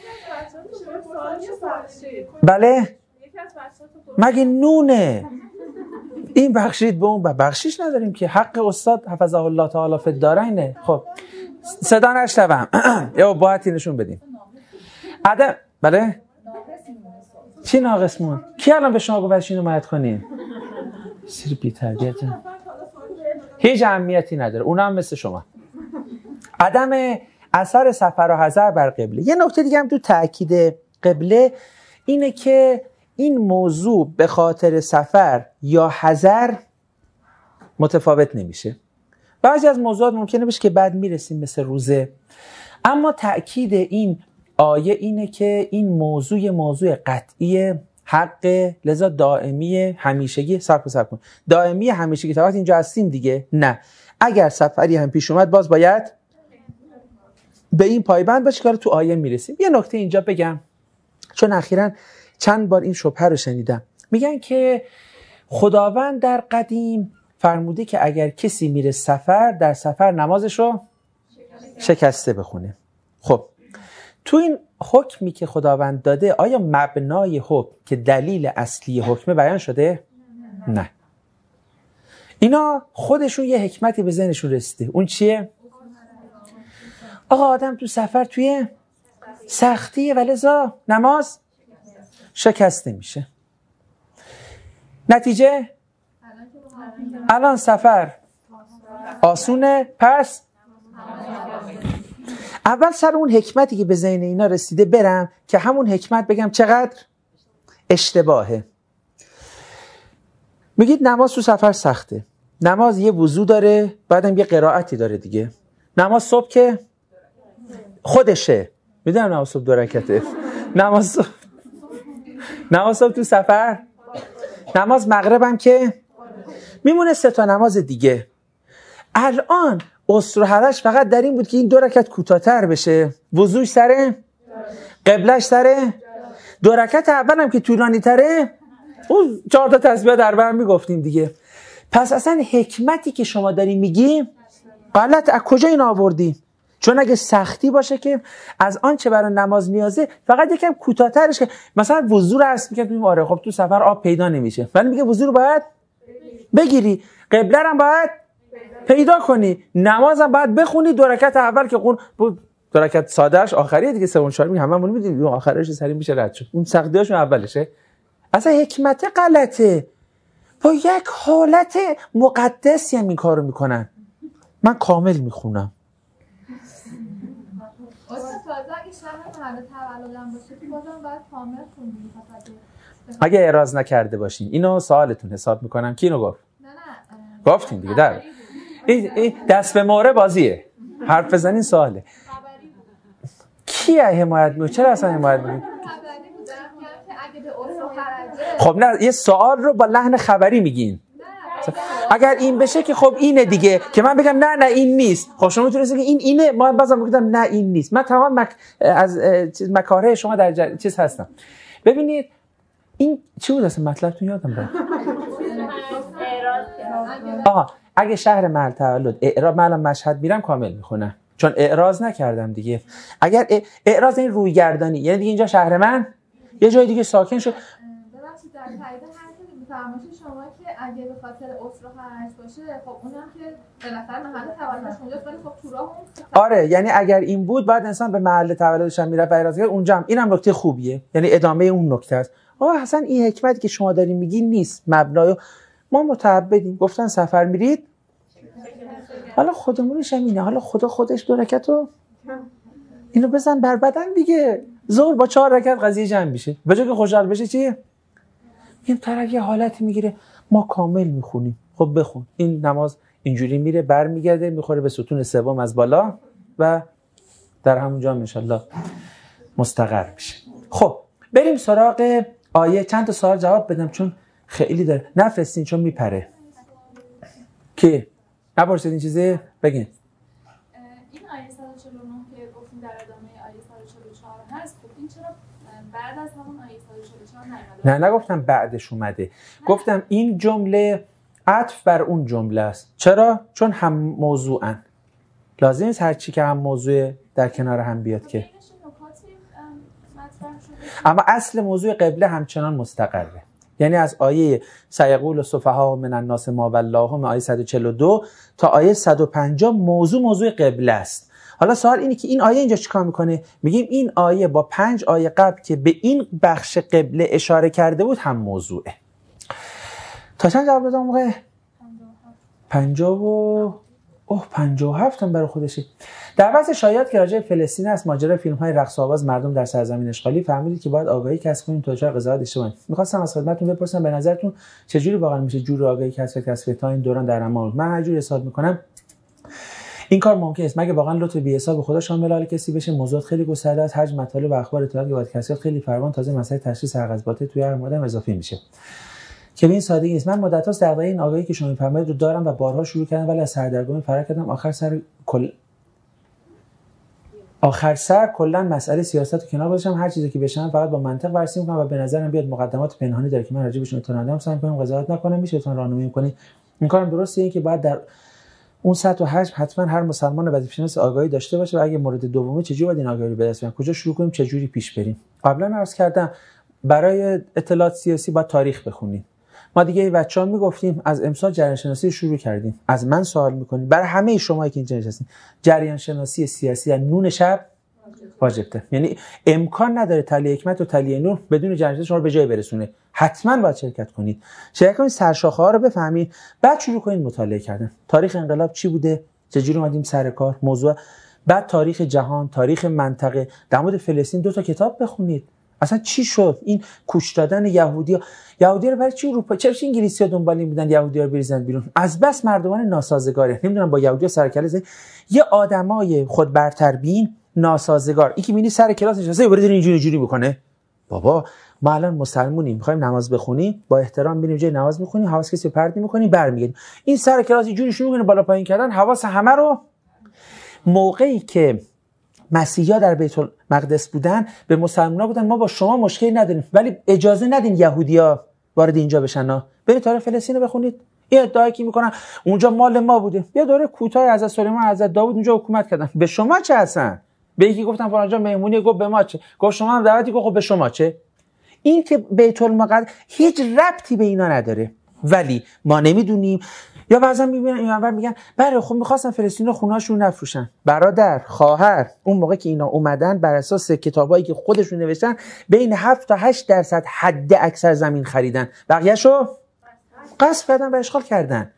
بله مگه نونه این بخشید به اون بخشیش نداریم که حق استاد حفظه الله تعالی فی الدارین. خب صدا نشنوم یا باید نشون بدیم. بله چی ناقصمون؟ کی الان به شما گفت اینو مد کنین؟ سیر بی تربیته، هیچ اهمیتی نداره. اونا هم مثل شما. عدم اثر سفر و حضر بر قبله. یه نکته دیگه هم تو تأکید قبله اینه که این موضوع به خاطر سفر یا حضر متفاوت نمیشه. بعضی از موضوعات ممکنه بشه که بعد میرسیم مثل روزه، اما تأکید این آیه اینه که این موضوع قطعی حق لذا دائمی همیشگی صبر کن. دائمی همیشگی تا وقتی اینجا هستیم دیگه نه. اگر سفری هم پیش اومد باز باید به این پایبند باشی که تو آیه میرسیم. یه نکته اینجا بگم چون اخیراً چند بار این شبهه رو شنیدم. میگن که خداوند در قدیم فرموده که اگر کسی میره سفر در سفر نمازشو شکسته بخونه. خب تو این حکمی که خداوند داده آیا مبنای حکم که دلیل اصلی حکم بیان شده؟ نه. اینا خودشون یه حکمتی به ذهنشون رسیده. اون چیه؟ آقا آدم تو سفر توی سختیه ولذا نماز شکسته میشه. نتیجه الان سفر آسونه پس اول سر اون حکمتی که به ذهن اینا رسیده برم که همون حکمت بگم چقدر اشتباهه. میگید نماز تو سفر سخته. نماز یه وضو داره بعدم یه قرائتی داره دیگه. نماز صبح که خودشه. میدونم نماز صبح 2 رکعته. نماز صبح تو سفر. نماز مغرب هم که میمونه 3 تا نماز دیگه. الان اسر و حرج فقط در این بود که این 2 رکعت کوتاه‌تر بشه. وضوش سره، قبلش سره، 2 رکعت اول هم که طولانی تره، اون 4 تا تسبیح در بر میگفتیم دیگه. پس اصلا حکمتی که شما داری میگی غلط. از کجا این آوردی؟ چون اگه سختی باشه که از آن چه برای نماز نیازه فقط یکم کوتاه‌ترش که مثلا وضو رو عرض می‌کنیم آره خب تو سفر آب پیدا نمیشه ولی میگه وضو رو باید بگیری، قبله هم باید پیدا کنی، نمازم باید بخونی 2 رکعت اول که قون 2 رکعت سادهش آخریه دیگه، 3 و 4 میگه هممون میدونیم اون آخرش سری میشه رد شد، اون سختیاشون اولشه. اصلا حکمت غلطه. با یک حالت مقدسی هم این کارو میکنن. من کامل میخونم. اگه اعراض نکرده باشین اینو سوالتون حساب میکنم. کی اینو گفت؟ نه گفتین دیگه. در این دست به مهره بازیه، حرف بزنین سواله. کی حمایت میکنه؟ چرا اصلا حمایت میکنه؟ خب نه یه سوال رو با لحن خبری میگین. اگر این بشه که خب اینه دیگه، که من بگم نه این نیست. خب شما میتونید بگید این اینه، ما بازم بگم نه این نیست. من تمام از مکاره شما در چیز هستم. ببینید این چی بود اصلا مطلبتون یادم رفت. آها اگه شهر محل تولد اعراب، من مشهد میرم کامل میخونم چون اعراض نکردم دیگه. اگر اعراض این رویگردانی یعنی دیگه اینجا شهر من یه جای دیگه ساکن شد. ببخشید در تایید حرف فرمایش شما که اگه به خاطر عسر و حرج باشه خب اونم که بالاخره محل تولدش اونجاست ولی خب تو راه اون. آره یعنی اگر این بود بعد انسان به محل تولدش هم میره اعراض کرد اونجا هم. اینم نکته خوبیه، یعنی ادامه اون نکته است. آقا حسن این حکمتی که شما دارین میگین نیست. مبنای ما متعبدیم، گفتن سفر میرید حالا خودمونش هم اینه، حالا خدا خودش 2 رکعتو اینو بزن بر بدن دیگه، ظهر با 4 رکعت قضیه جمع میشه. به جای که خوشحال بشه چیه؟ این طرف یه حالتی میگیره ما کامل میخونیم. خب بخون. این نماز اینجوری میره برمیگرده میخوره به ستون سوم از بالا و در همونجا ان شاءالله مستقر میشه. خب بریم سراغ آیه. چند تا سوال جواب بدم چون خیلی داره. نفرستین چون میپره. کی؟ نپرسید این چیزه؟ بگین. این آیه 149 که گفتیم در ادامه آیه 144 هست، خب این چرا بعد از همون آیه 144 نیامده؟ نه نگفتم بعدش اومده. گفتم این جمله عطف بر اون جمله است. چرا؟ چون هم موضوعن. لازم نیست هر چی که هم موضوع در کنار هم بیاد که. اما اصل موضوع قبله همچنان مستقره. یعنی از آیه سیقول السفهاء من الناس ما ولاهم آیه 142 تا آیه 150 موضوع قبله است. حالا سوال اینه که این آیه اینجا چیکار میکنه؟ میگیم این آیه با 5 آیه قبل که به این بخش قبله اشاره کرده بود هم موضوعه. تا چند جواب دادم موقع؟ 57 هم برای خودشه. در بحث شایعات که راجع به فلسطین است، ماجرای فیلم‌های رقص و آواز مردم در سرزمین اشغالی، فهمیدید که باید آگاهی کسب کنیم تا چه قضاوت اشتباهی. می‌خواستم از خدمتتون بپرسم به نظرتون چه جوری واقعا میشه جور آگاهی کسب تا این دوران در امان؟ من هر جوری حساب می‌کنم این کار ممکن است مگه واقعا لطف بی حساب خدا شامل حال کسی بشه. موضوعات خیلی گسترده است، حجم مطالب و اخبار اطلاعات که باید کسات خیلی فراوان، تازه مسئله تشخیص هر باطل توی هر مورد اضافه میشه که به این سادگی نیست. من مدت‌هاست در این آگاهی که شما می‌فرمایید رو دارم و بارها شروع کردم ولی از سردرگمی فرار کردم. آخر سر کلا مسئله سیاست رو کنار گذاشتم. هر چیزی که بشم فقط با منطق بررسی می‌کنم و به نظرم بیاد مقدمات پنهانی داره که من راجع بهش اطلاع ندارم سعی می‌کنم قضاوت نکنم. میشه تون راهنمایی کنید این کارم درسته؟ این که باید در اون سطح و حجم حتما هر مسلمان وظیفه‌شناس آگاهی داشته باشه و اگه مورد دومه چجوری باید این آگاهی رو به دست بیاریم، کجا شروع کنیم، چجوری پیش بریم. قبلا عرض کردم برای اطلاعات سیاسی باید تاریخ بخونیم. ما دیگه بچه‌ها میگفتیم از امسال جریان شناسی شروع کردیم. از من سوال میکنید برای همه شما که اینجا نشستین جریان شناسی سیاسی از نون شب واجبه. یعنی امکان نداره تلی حکمت و تلی نور بدون جریان شناسی شما رو به جای برسونه. حتما باید شرکت کنید. شرکت کنید، سرشاخه‌ها رو بفهمید، بعد شروع کنید مطالعه کردن. تاریخ انقلاب چی بوده؟ چجوری اومدیم سر کار؟ موضوع، بعد تاریخ جهان، تاریخ منطقه، در مورد فلسطین 2 تا کتاب بخونید. اصلا چی شد این کوچ دادن یهودی‌ها رو برای چی اروپا چرا انگلیسی‌ها دنبال این بودن یهودی‌ها رو بریزن بیرون؟ از بس مردمان ناسازگاره. نمیدونم با یهودی‌ها سر کله زدن. یه آدمای خود برتربین ناسازگار. این که می‌بینی سر کلاس نشسته برید اینجوری میکنه. بابا ما الان مسلمونیم می‌خوایم نماز بخونیم، با احترام می‌ریم جای نماز می‌خونیم، حواس کسی رو پرت نمی‌کنیم، برمیگردیم. این سر کلاس اینجوری شروع می‌کنه بالا پایین کردن، حواس همه رو. موقعی که مسیحا در بیت المقدس بودن به مسلمان‌ها بودن ما با شما مشکلی نداریم ولی اجازه ندین یهودی‌ها وارد اینجا بشن. برید تاریخ فلسطین رو بخونید. این ادعایی که میکنن اونجا مال ما بوده. یه دوره کوتاه حضرت سلیمان حضرت داوود اونجا حکومت کردن. به شما چه هستن؟ به یکی گفتن فلان جا مهمونی، گفت به ما چه؟ گفت شما هم دعوتی، گفت خب به شما چه؟ این که بیت المقدس هیچ ربطی به اینا نداره ولی ما نمیدونیم. یا بعضا میبینن اینور میگن بله خب می‌خواستن فلسطین رو خونه‌اشون نفروشن. برادر، خواهر، اون موقع که اینا اومدن بر اساس کتابایی که خودشون نوشتن بین 7 تا 8% حد اکثر زمین خریدن، بقیه‌شو غصب کردن و اشغال کردن.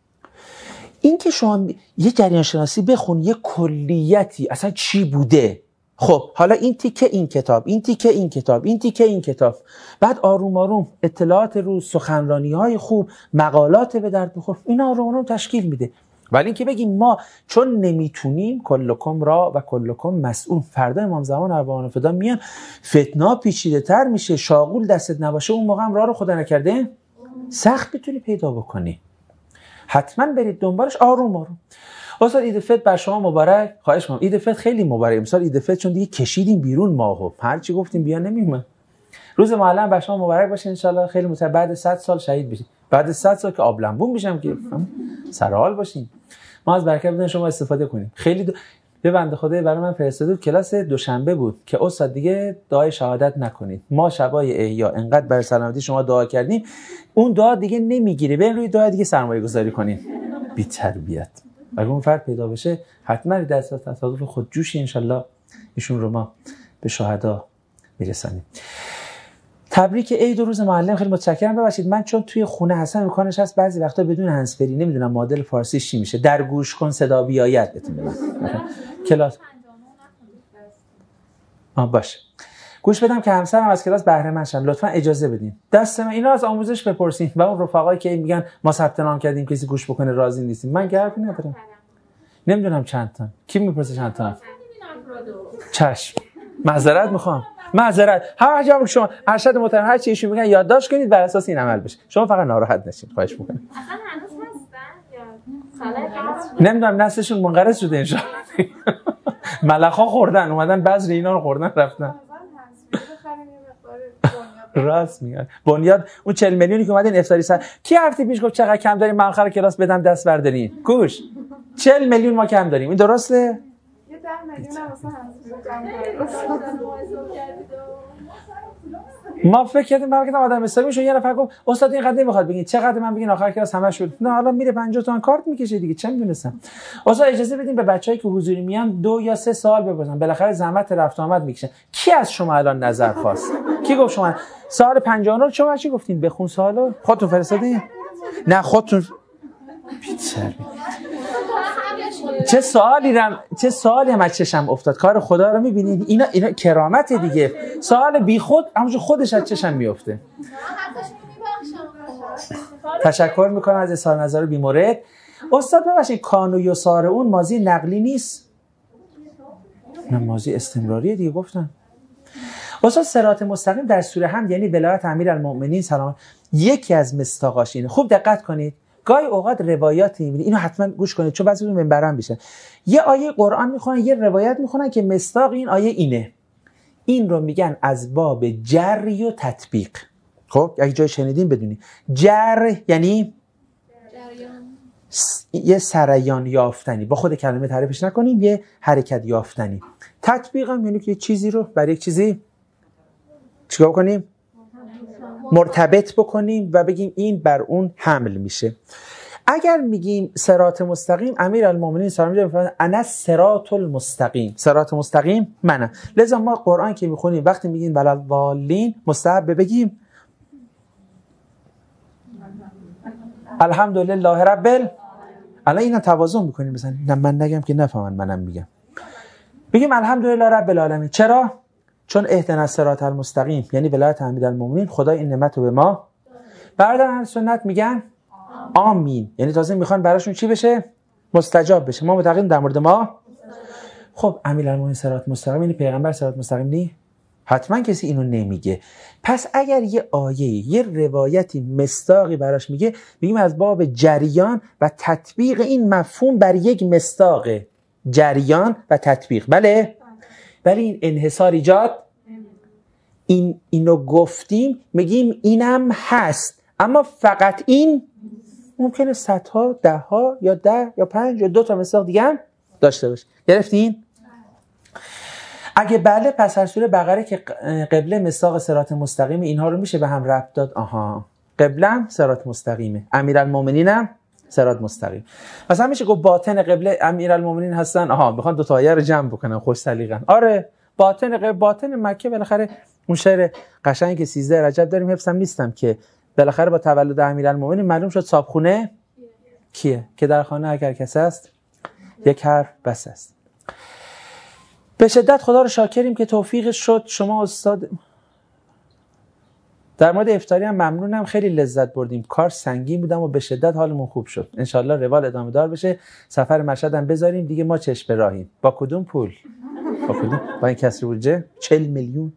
این که شما یه جریان شناسی بخون، یه کلیتی اصلا چی بوده. خب حالا این تیکه این کتاب، این تیکه این کتاب، این تیکه این کتاب، بعد آروم آروم اطلاعات روز، سخنرانی‌های خوب، مقالات به درد بخور، اینا آروم آروم تشکیل میده. ولی اینکه بگیم ما چون نمیتونیم کلکم را و کلکم مسئول، فردا امام زمان ارواحان فدا میان فتنه پیچیده‌تر میشه، شاغول دستت نباشه اون موقع هم راه رو خدا نکرده سخت میتونی پیدا بکنی. حتما برید دنبالش آروم آروم. استاد عید فطر بر شما مبارک. خواهش می‌کنم. عید فطر خیلی مبارک. امسال عید فطر چون دیگه کشیدیم بیرون ماهو. هر چی گفتیم بیا نمیومد. روز معلم بر شما مبارک باشه ان شاء الله. خیلی بعد 100 سال شهید بشید. بعد 100 سال که آب لنبون میشم که سرحال باشین. ما از برکت بدن شما استفاده کنیم. خیلی به بنده خدای برای من فرستاد کلاس دوشنبه بود که استاد دیگه دعای شهادت نکنید. ما شبای احیا انقدر برای سلامتی شما دعا کردیم اون دعا دیگه نمیگیره. برید روی دعا دیگه سرمایه‌گذاری کنین. بی تربیت. اگه اون فرد پیدا بشه حتما در تصادف خودجوشی انشالله ایشون رو ما به شهدا میرسانیم. تبریک عید و روز معلم. خیلی متشکرم. ببخشید من چون توی خونه هستم امکانش هست بعضی وقتا بدون هندزفری نمیدونم معادل فارسیش چی میشه. در گوش کن صدا بیاید بهتون بگم. کلاس باشه. گوش بدم که همسرم از کلاس بهره مند شن. لطفا اجازه بدین. دست من اینا از آموزش بپرسین و اون رفقایی که میگن ما ثبت نام کردیم کسی گوش بکنه راضی نیستیم. من گرفی ندارم. نمیدونم چند تا. کی میپرسه چند تا؟ چشم. معذرت میخوام. معذرت. هر جا شما ارشد محترم هر چی ایشون میگن یادداشت کنید بر اساس این عمل بشه. شما فقط ناراحت نشین. خواهش میکنم. اصلا هنوز هستن یا نمیدونم نسلشون منقرض شده ان شاء الله. ملخا خوردن اومدن بذر اینا رو خوردن رفتن. راست میگن. بنیاد اون 40 میلیونی که اومدین افطاری سر کی هفته پیش گفت چقدر کم داریم من آخر کلاس بدم دست بردارین. گوش 40 میلیون ما کم داریم. این درسته؟ یه 10 میلیون هم واسه ما فکر کردیم آدم حسابی شو. یه نفر گفت استاد این قد نمیخواد بگین چقدر من بگین آخر کلاس همه شد. نه حالا میره 50 تومن کارت میکشه دیگه چه میدونستم. استاد اجازه بدین به بچه‌ای که حضوری میان 2 یا 3 سوال بپرسن. بالاخره زحمت رفت آمد میکشن. کی از شما الان نظر خواست؟ کی گفت شما سال 59 رو شما چی گفتین؟ بخون سوالو خودتون فرستادین؟ نه خودتون چه سوالی هم از چشم افتاد. کار خدا رو میبینید. اینا کرامت دیگه. سوال بی خود همونجور خودش از چشم میفته. تشکر میکنم از اظهار نظر بی مورد. استاد ببخشید کانو یسارعون ماضی نقلی نیست؟ نه ماضی استمراریه دیگه گفتن. استاد صراط مستقیم در سوره حمد یعنی ولایت امیرالمؤمنین سلام، یکی از مصداقاش اینه. خوب دقت کنید، گاهی اوقات روایاتی میبینید، اینو حتما گوش کنید چون بعضیتون منبرم میشن، یه آیه قرآن میخونن، یه روایت میخونن که مصداق این آیه اینه، این رو میگن از باب جری و تطبیق. خب اگه جای شنیدین بدونید جر یعنی یه سریان یافتنی، با خود کلمه تعریفش نکنیم، یه حرکت یافتنی. تطبیق هم یعنی که چیزی رو برای یک چیزی چیکار کنیم؟ مرتبط بکنیم و بگیم این بر اون حمل میشه. اگر میگیم صراط مستقیم، امیرالمومنین سلام علیه میفرمایند انا صراط المستقیم، صراط مستقیم منم. لذا ما قرآن که میخونیم وقتی میگیم بلالضالین مستحب بگیم الحمدلله رب الان اینا توازن میکنیم، مثلا نه من نگم که نفهمن منم میگم، بگیم الحمدلله رب العالمین. چرا؟ چون اهدنا الصراط المستقیم یعنی ولایت امیرالمومنین، خدا این نعمت رو به ما. برادران اهل سنت میگن آمین، یعنی تازه میخوان براشون چی بشه؟ مستجاب بشه. ما متقیم در مورد ما. خب امیرالمومنین صراط مستقیم یعنی پیغمبر صراط مستقیم نی؟ حتما کسی اینو نمیگه. پس اگر یه آیه، یه روایتی مصداقی براش میگه، میگیم از باب جریان و تطبیق این مفهوم بر یک مصداق، جریان و تطبیق. بله؟ ولی این انحصار ایجاد اینو گفتیم، میگیم اینم هست، اما فقط این ممکنه صدها، دهها یا 10 یا 5 یا 2 تا مصداق دیگه هم داشته باشه. گرفتین؟ اگه بله پس هر سوره بقره که قبله مصداق صراط مستقیم، اینها رو میشه به هم ربط داد. آها قبله صراط مستقیمه، امیرالمومنین هم صراط مستقیم. مثلا میشه گفت باطن قبله امیرالمومنین هستن. آها میخوان دو تا آیه رو جمع بکنن خوش سلیقه‌ن. آره باطن قبله، باطن مکه بالاخره اون شعر قشنگی که 13 رجب داریم حفظم نیستم که بالاخره با تولد امیرالمومنین معلوم شد صاحبخونه کیه، که در خانه اگر کس است یک حرف بس است. به شدت خدا رو شاکریم که توفیق شد شما استاد. در مورد افطاری هم ممنونم، خیلی لذت بردیم، کار سنگین بودم و به شدت حالمون خوب شد. انشالله روال ادامه دار بشه، سفر مشهد هم بذاریم دیگه، ما چشم به راهیم. با کدوم پول؟ با کدوم؟ با این کسر بودجه 40 میلیون؟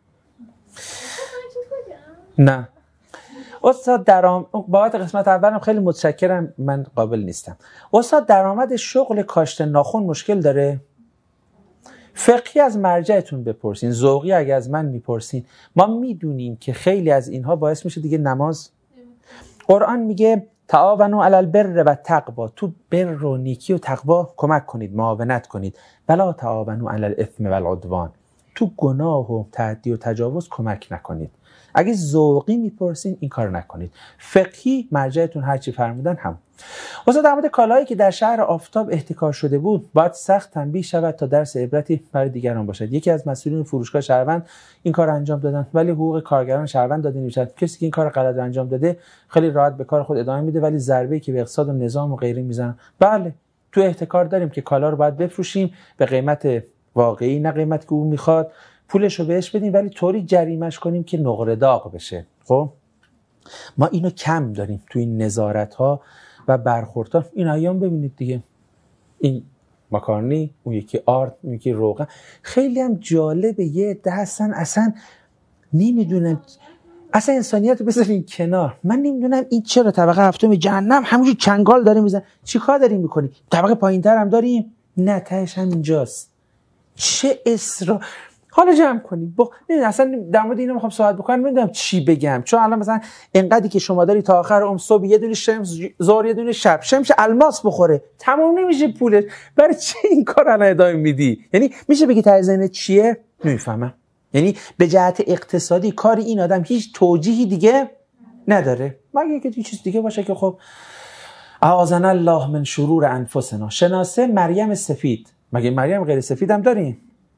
نه استاد بابت قسمت اولم خیلی متشکرم، من قابل نیستم. استاد درآمد شغل کاشت ناخن مشکل داره؟ فقهی از مرجعتون بپرسین، ذوقی اگه از من میپرسین. ما میدونیم که خیلی از اینها باعث میشه دیگه نماز. قرآن میگه تعاونوا علی البر و تقوا، تو بر و نیکی و تقوا کمک کنید، معاونت کنید. ولا تعاونوا علی الاثم و العدوان، تو گناه و تعدی و تجاوز کمک نکنید. اگه ذوقی میپرسین این کار نکنید. فقهی مرجعتون هر چی فرمودن هم. واسه در مورد کالایی که در شهر آفتاب احتکار شده بود باید سخت تنبیه شود تا درس عبرتی برای دیگران باشد. یکی از مسئولین فروشگاه شهروند این کار انجام دادن ولی حقوق کارگران شهروند داده نمیشد. کسی که این کار غلط انجام داده خیلی راحت به کار خود ادامه میده ولی ضربه‌ای که به اقتصاد و نظام و غیره میزنن. بله تو احتکار داریم که کالا رو باید بفروشیم به قیمت واقعی، نه قیمتی که او میخواد، پولش رو بهش بدیم ولی طوری جریمش کنیم که نقره داغ بشه. خب ما اینو کم داریم تو این نظارت‌ها و برخوردها. این ایام ببینید دیگه، این ماکارونی، اون یکی آرد، اون یکی روغن. خیلی هم جالبه، یه عده هستن اصلا نمیدونم، اصلا انسانیت رو بذارین کنار. من نمیدونم این چرا طبقه هفتم جهنم همونجور چنگال داریم میزن. چی کار داریم میکنی؟ طبقه پایین‌تر هم داریم؟ نه تهش همینجاست. چه اصرار. حالا جمع کنیم. نمیدونم اصلا در مورد اینو میخوام صحبت بکنم، نمیدونم چی بگم. چون الان مثلا انقدری که شما داری تا آخر عمر، صبح یه دونه شمس، ظهر یه دونه شب شمس الماس بخوره تمام نمیشه پولش، برای چی این کار الان ادامه میدی؟ یعنی میشه بگی ته ذهنت چیه؟ نمیفهمم. یعنی به جهت اقتصادی کار این آدم هیچ توجیهی دیگه نداره مگه اینکه یه چیز دیگه باشه که خب اعاذنا الله من شرور انفسنا. شناسه مریم سفید، مگه مریم غیر سفید هم داریم؟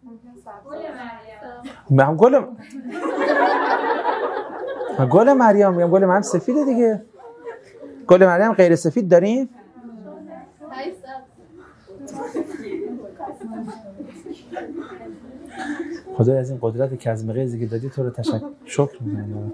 من گل مریم میگم، گل مریم سفیده دیگه. گل مریم غیر سفید داریم؟ خدای از این قدرت کظم غیظی که دادی تو رو شکر میکنم.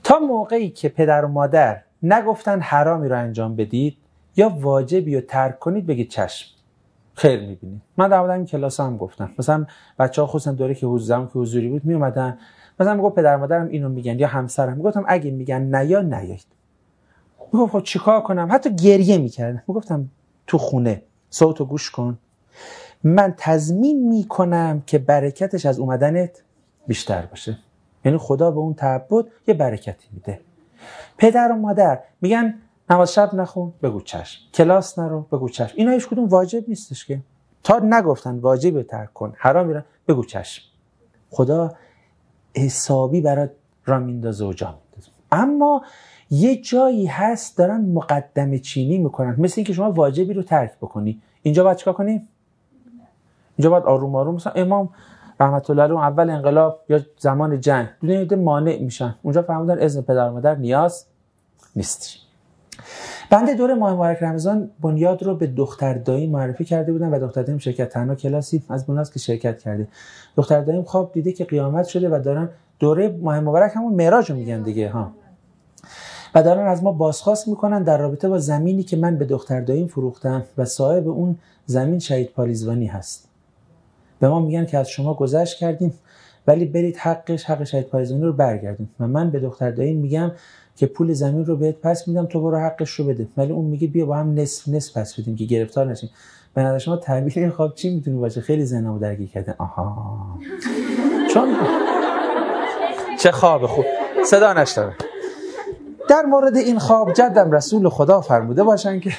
تا موقعی که پدر و مادر نگفتن حرامی رو انجام بدید یا واجبی رو ترک کنید بگید چشم، خیر می‌بینید. من در مورد این کلاس هم گفتم، مثلا بچه‌ها خصوصا دوره که حضوری بود می اومدن، مثلا میگفت پدر مادرم اینو میگن یا همسرم، میگفتم اگه میگن نیایید. میگفت خب چیکار کنم؟ حتی گریه میکردم. میگفتم تو خونه صوتو گوش کن، من تضمین میکنم که برکتش از اومدنت بیشتر باشه. یعنی خدا به اون تعبد یه برکتی میده. پدر و مادر میگن نماز شب نخون، بگو چشم. کلاس نرو، بگو چشم. اینا هیچ کدوم واجب نیستش که. تا نگفتن واجب ترک کن، حرام میرن، بگو چشم. خدا حسابی برات را میندازه و جا میندازه. اما یه جایی هست دارن مقدمه چینی میکنن، مثل اینکه شما واجبی رو ترک بکنی. اینجا باید چیکار کنی؟ اینجا باید آروم آروم، مثلا امام رحمت الله علیه اول انقلاب یا زمان جنگ دونه مانع میشن، اونجا فهمیدن اذن پدر و مادر نیاز نیست. بنده دوره ماه مبارک رمضان بنیاد رو به دختر دایی معرفی کرده بودم و دختر داییم شرکت، تنها کلاسی از بنیاد که شرکت کرده. دختر داییم خواب دیده که قیامت شده و دارن دوره ماه مبارک همون معراج رو میگن دیگه ها، و دارن از ما بازخواست میکنن در رابطه با زمینی که من به دختر داییم فروختم و صاحب اون زمین شهید پالیزوانی هست. به ما میگن که از شما گذشت کردیم ولی برید حق شهید پالیزوانی رو برگردون. و من به دختر داییم میگم که پول زمین رو بهت پس میدم، تو برو حقش رو بده. ولی اون میگه بیا با هم نصف پس بدیم که گرفتار نشیم. به نظر شما تعبیر این خواب چی میتونه باشه؟ خیلی ذهنمو درگیر کرده. آها چون چه خواب خوب، صدا نشنوه. در مورد این خواب جدم رسول خدا فرموده باشن که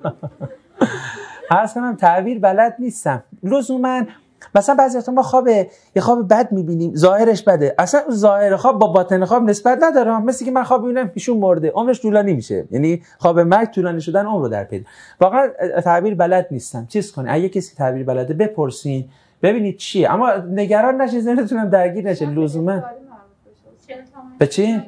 اصلا تعبیر بلد نیستم لزوما. مثلا بعضی وقتا ما یه خواب بد میبینیم، ظاهرش بده، اصلا ظاهر خواب با باطن خواب نسبت نداره. مثل که من خواب میبینم ایشون مرده، عمرش طولانی میشه، یعنی خواب مرگ طولانی شدن عمر رو در پی. واقعا تعبیر بلد نیستم. چیز کنه اگه کسی تعبیر بلده بپرسین ببینید چیه، اما نگران نشین، ذهنتون درگیر نشه لزوما. به چی؟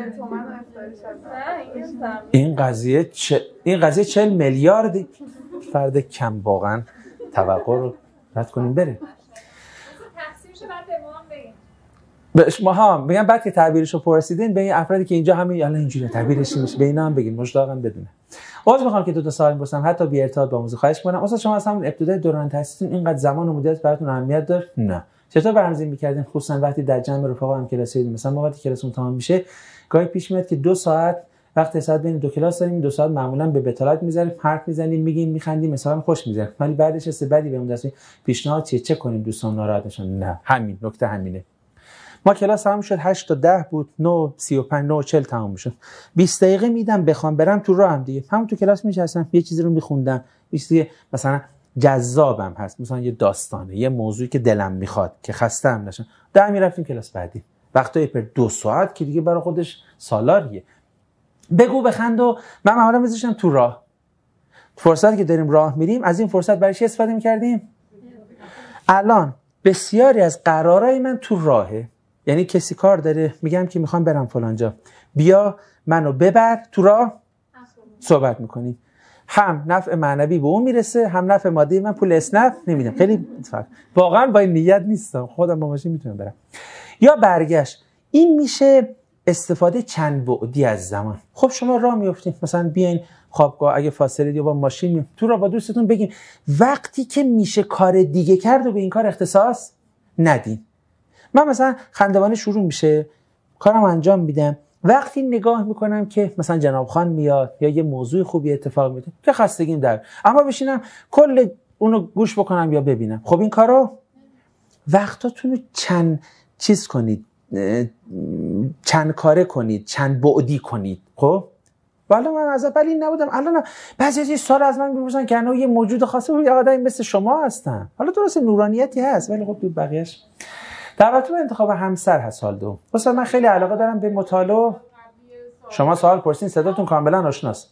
این قضیه 40 میلیارد فرد کم، واقعا توقع رو رد کنیم بره. تفسیرشو بعد به ما بگین. ما هم میگم بعد که تعبیرشو پرسیدین به این افرادی که اینجا همین الان اینجوری تعبیرش میشه به اینا هم بگین، مشتاقم بدونه. عذر میخوام که دو تا سوال می‌پرسم حتی بی ارتباط با موضوع. خواهش می‌کنم استاد شما از همون ابتدای دوران تحصیلتون اینقدر زمان و مدت براتون اهمیت داره؟ نه. چطور برنامه‌ریزی می‌کردین خصوصا وقتی در جمع رفقا هم کلاس دیدیم؟ مثلا ما وقتی کلاسمون تمام میشه گاهی پیش میاد که 2 ساعت وقت حساب بین دو کلاس داریم، 2 ساعت معمولا به بتالت می‌ذاریم، حرف می‌زنیم، میگیم، می‌خندیم، مثلا خوش می‌گذره. ولی بعدش است بعدی بهمون دست پیشنهاد چه کنیم دوستان ناراحت نشن؟ نه، همین نکته همینه. ما کلاس تمام شد 8 تا 10 بود، 9:35 9:40 تمام میشد. 20 دقیقه میدم بخوام برم تو راه هم دیگه. همون تو کلاس میشستم یه چیزی رو میخوندم، یه چیزی مثلا جذابم هست، مثلا یه داستانه، یه موضوعی که دلم میخواد که خسته‌ام نشم. در میرفتیم کلاس بعدی. وقتای پر 2 ساعت که دیگه برای خودش سالاریه. بگو بخند و من معمولا میذاشتم تو راه. فرصتی که داریم راه میریم از این فرصت برای چی استفاده میکردیم؟ الان بسیاری از قرارای من تو راهه. یعنی کسی کار داره میگم که میخوام برم فلانجا، بیا منو ببر تو راه، صحبت میکنیم. هم نفع معنوی به اون میرسه، هم نفع مادی، من پول اسنپ نمیدم. خیلی فرق. واقعا با این نیت نیستم، خودم با ماشین میتونم برم. یا برگشت. این میشه استفاده چند بعدی از زمان. خب شما راه میافتین، مثلا بیاین خوابگاه اگه فاصله دی با ماشین تو راه با دوستتون بگین وقتی که میشه کار دیگه کرد و به این کار اختصاص ندین. من مثلا خندوانه شروع میشه، کارم انجام میدم، وقتی نگاه میکنم که مثلا جناب خان میاد یا یه موضوع خوبی اتفاق میفته که خستگیم در، اما بشینم کل اونو گوش بکنم یا ببینم. خب این کارو وقتاتون رو چیز کنید، چند کاره کنید، چند بعدی کنید. خب والا من از اول این نبودم، الان بعضی سال از من میپرسن که انا یه موجود خاصه بود، آدمی مثل شما هستن. حالا درسته نورانیتی هست ولی خب بقیه‌اش در رابطه با انتخاب همسر هست. سال دوم استاد من خیلی علاقه دارم به مطالعه. شما سوال پرسین صداتون کاملا آشناست.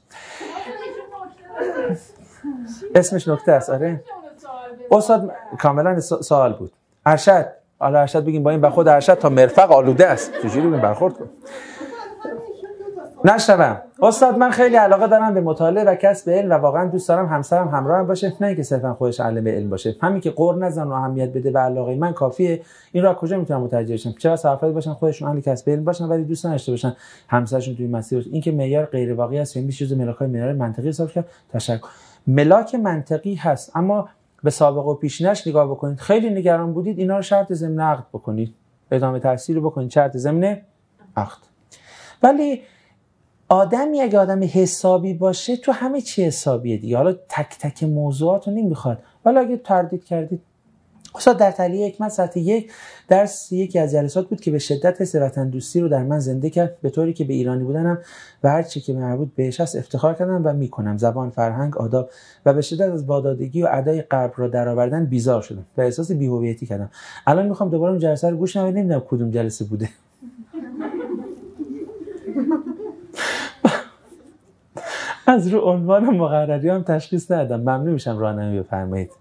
اسمش نکته است. آره استاد کاملا سوال بود. ارشد، حالا ارشد بگیم با این به خود ارشد تا مرفق آلوده است، چجوری بگیم برخورد کن. نشنوم. استاد من خیلی علاقه دارم به مطالعه و کسب علم و واقعا دوست دارم همسرم همراهم باشه، نه اینکه صرفا خودش عالم علم باشه. همین که قر نزن و اهمیت بده به علاقه من کافیه. این را کجا میتونم متوجه بشم؟ چرا افرادی باشن خودشون اهل کسب علم باشن ولی دوست نداشته باشن همسرشون توی مسیر باشه؟ این که معیار غیر واقعی است، این میشه ملاکای معیار منطقی حساب کرد. تشکر. ملاک منطقی هست، اما به سابقه و پیشینش نگاه بکنید. خیلی نگران بودید اینا رو شرط ضمن عقد بکنید، ادامه تحصیل رو بکنید شرط ضمن عقد. ولی آدمی اگه آدم حسابی باشه تو همه چی حسابیه دیگه. حالا تک تک موضوعات رو نمیخواد، ولی اگه تردید کردید. استاد در تحلیل حکمت سطح 1 درس یکی از جلسات بود که به شدت حس وطن دوستی رو در من زنده کرد، به طوری که به ایرانی بودنم و هر چی که مربوط بهش هست افتخار کردم و میکنم. زبان، فرهنگ، آداب و به شدت از بادادگی و ادای غرب رو درآوردن بیزار شدم و احساس بی‌هویتی کردم. الان میخوام دوباره اون جلسه رو گوش کنم، نمیدونم کدوم جلسه بوده. از رو عنوان مقرری هم تشخیص ندادم. ممنون میشم راهنمایی بفرمایید.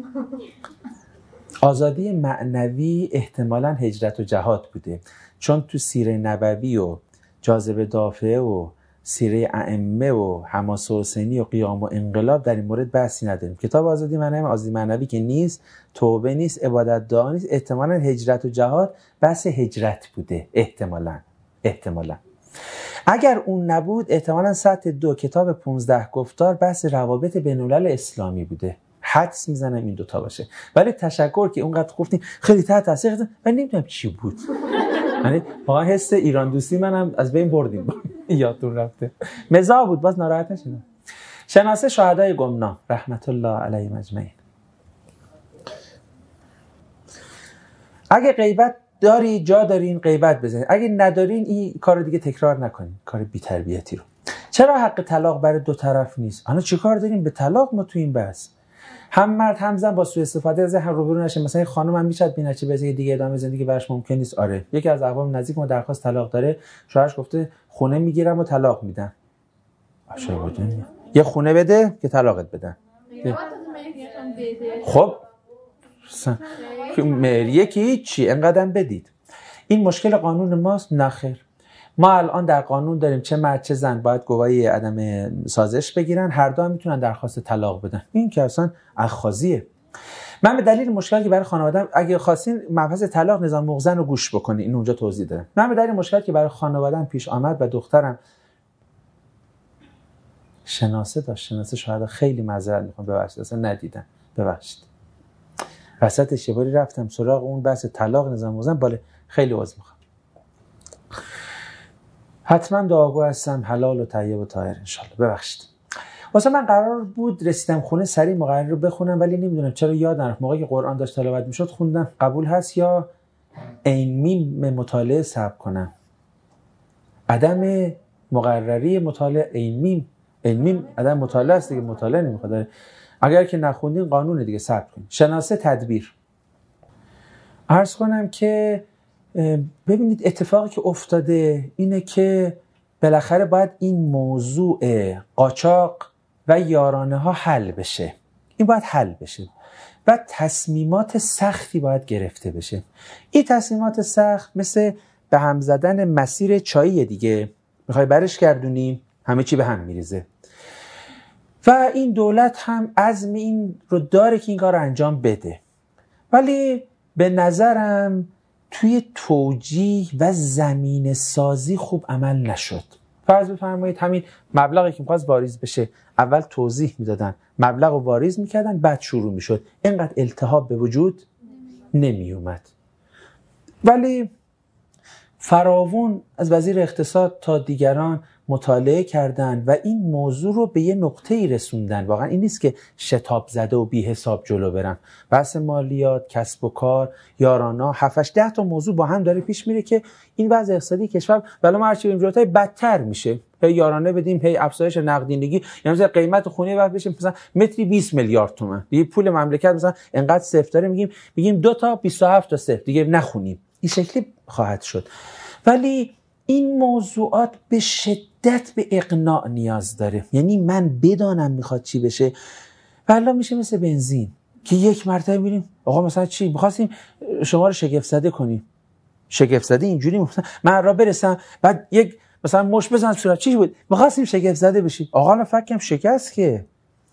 آزادی معنوی احتمالاً هجرت و جهاد بوده، چون تو سیره نبوی و جاذبه دافعه و سیره ائمه و حماسه حسینی و قیام و انقلاب در این مورد بحثی نداریم. کتاب آزادی معنوی که نیست، توبه نیست، عبادت دعا نیست، احتمالاً هجرت و جهاد بحث هجرت بوده. احتمالاً اگر اون نبود احتمالاً سطح 2 کتاب 15 گفتار بحث روابط بین‌الملل اسلامی بوده. حدس میزنم این دوتا باشه. ولی تشکر که اونقدر گفتیم خیلی تحت تاثیر گذاشتم و نمیدونم چی بود. یعنی واقعا حس ایران دوستی منم از بین بردیم. یادتون رفته. مزاح بود، باز ناراحت نشدم. شناسه شهدای گمنام رحمت الله علیهم اجمعین. اگه غیبت داری جا دارین غیبت بزنید، اگه ندارین این کارو دیگه تکرار نکنین، کار بی‌تربیتی رو. چرا حق طلاق برای دو طرف نیست؟ حالا چیکار داریم به طلاق ما تو این بحث؟ هم مرد هم زن با سوء استفاده از هم روبرو نشه. مثلا این خانم هم میشد بینچه بزنه دیگه ادامه زندگی براش ممکن نیست. آره یکی از اقوام نزدیک ما درخواست طلاق داره، شوهرش گفته خونه میگیرم و طلاق میدم. باشه بودین یه خونه بده که طلاقت بدن. خب مهریه که هیچی، انقدرم بدید. این مشکل قانون ماست؟ نخیر. ما الان در قانون داریم چه مرد چه زن باید گواهی عدم سازش بگیرن، هر دو هم میتونن درخواست طلاق بدن. این که اصلا اخاذیه. من به دلیل مشکلی که برای خانواده‌ام، اگه خواستین مبحث طلاق نظام مخزن رو گوش بکنین، این اونجا توضیح دادم. من به دلیل مشکلی که برای خانواده‌ام پیش آمد و دخترم شناسه داشت، شناسه شاید خیلی معذرت میخوام، ببخشید اصلا ندیدم، ببخشید. وسط شباری رفتم سراغ اون بحث طلاق نظام مخزن، بالا خیلی عذر میخوام. حتما دعاگو هستم، حلال و طیب و طاهر انشالله. ببخشید. واسه من قرار بود رسیدم خونه سریع مقرر رو بخونم، ولی نمیدونم چرا یاد نرفت. موقعی که قرآن داشت تلاوت میشد خوندم. قبول هست یا عین میم مطالعه ثبت کنم؟ عدم مقرری مطالعه عین میم عدم مطالعه است دیگه، مطالعه نمیخواد. اگر که نخوندین قانون دیگه ثبت کنید. شناسه تدبیر. عرض کنم که ببینید اتفاقی که افتاده اینه که بالاخره باید این موضوع قاچاق و یارانه ها حل بشه. این باید حل بشه و تصمیمات سختی باید گرفته بشه. این تصمیمات سخت مثل به هم زدن مسیر چایی دیگه، میخوای برش گردونیم همه چی به هم میریزه. و این دولت هم عزم این رو داره که این کار رو انجام بده، ولی به نظرم توی توجیه و زمین سازی خوب عمل نشد. فرض بفرمایید همین مبلغی که می‌خواست واریز بشه اول توضیح میدادن، مبلغ رو واریز میکردن، بعد شروع میشد، اینقدر التهاب به وجود نمی اومد. ولی فراوون از وزیر اقتصاد تا دیگران مطالعه کردن و این موضوع رو به یه نقطه‌ای رسوندن. واقعا این نیست که شتاب زده و بی حساب جلو برن. بحث مالیات، کسب و کار، یارانا، 7-8 تا موضوع با هم داره پیش میره که این وضع اقتصادی کشور والا ما هرچی بریم بدتر میشه. هی یارانه بدیم، هی افزایش نقدینگی، یعنی مثلا قیمت خونه بعد بشه مثلا متری 20 میلیارد تومان. دیگه پول مملکت مثلا انقدر صفر داره، میگیم 2 تا 27 تا صفر، دیگه نخونیم. این شکلی خواهد شد. ولی این موضوعات به شدت به اقناع نیاز داره. یعنی من بدانم میخواد چی بشه، والا میشه مثل بنزین که یک مرتبه میریم آقا مثلا چی می‌خواستیم شما رو شگفت زده کنیم، شگفت زده اینجوری مثلا من را برسم، بعد یک مثلا مش بزن صورت چی بود؟ می‌خواستیم شگفت زده بشی. آقا من فکرم شکست که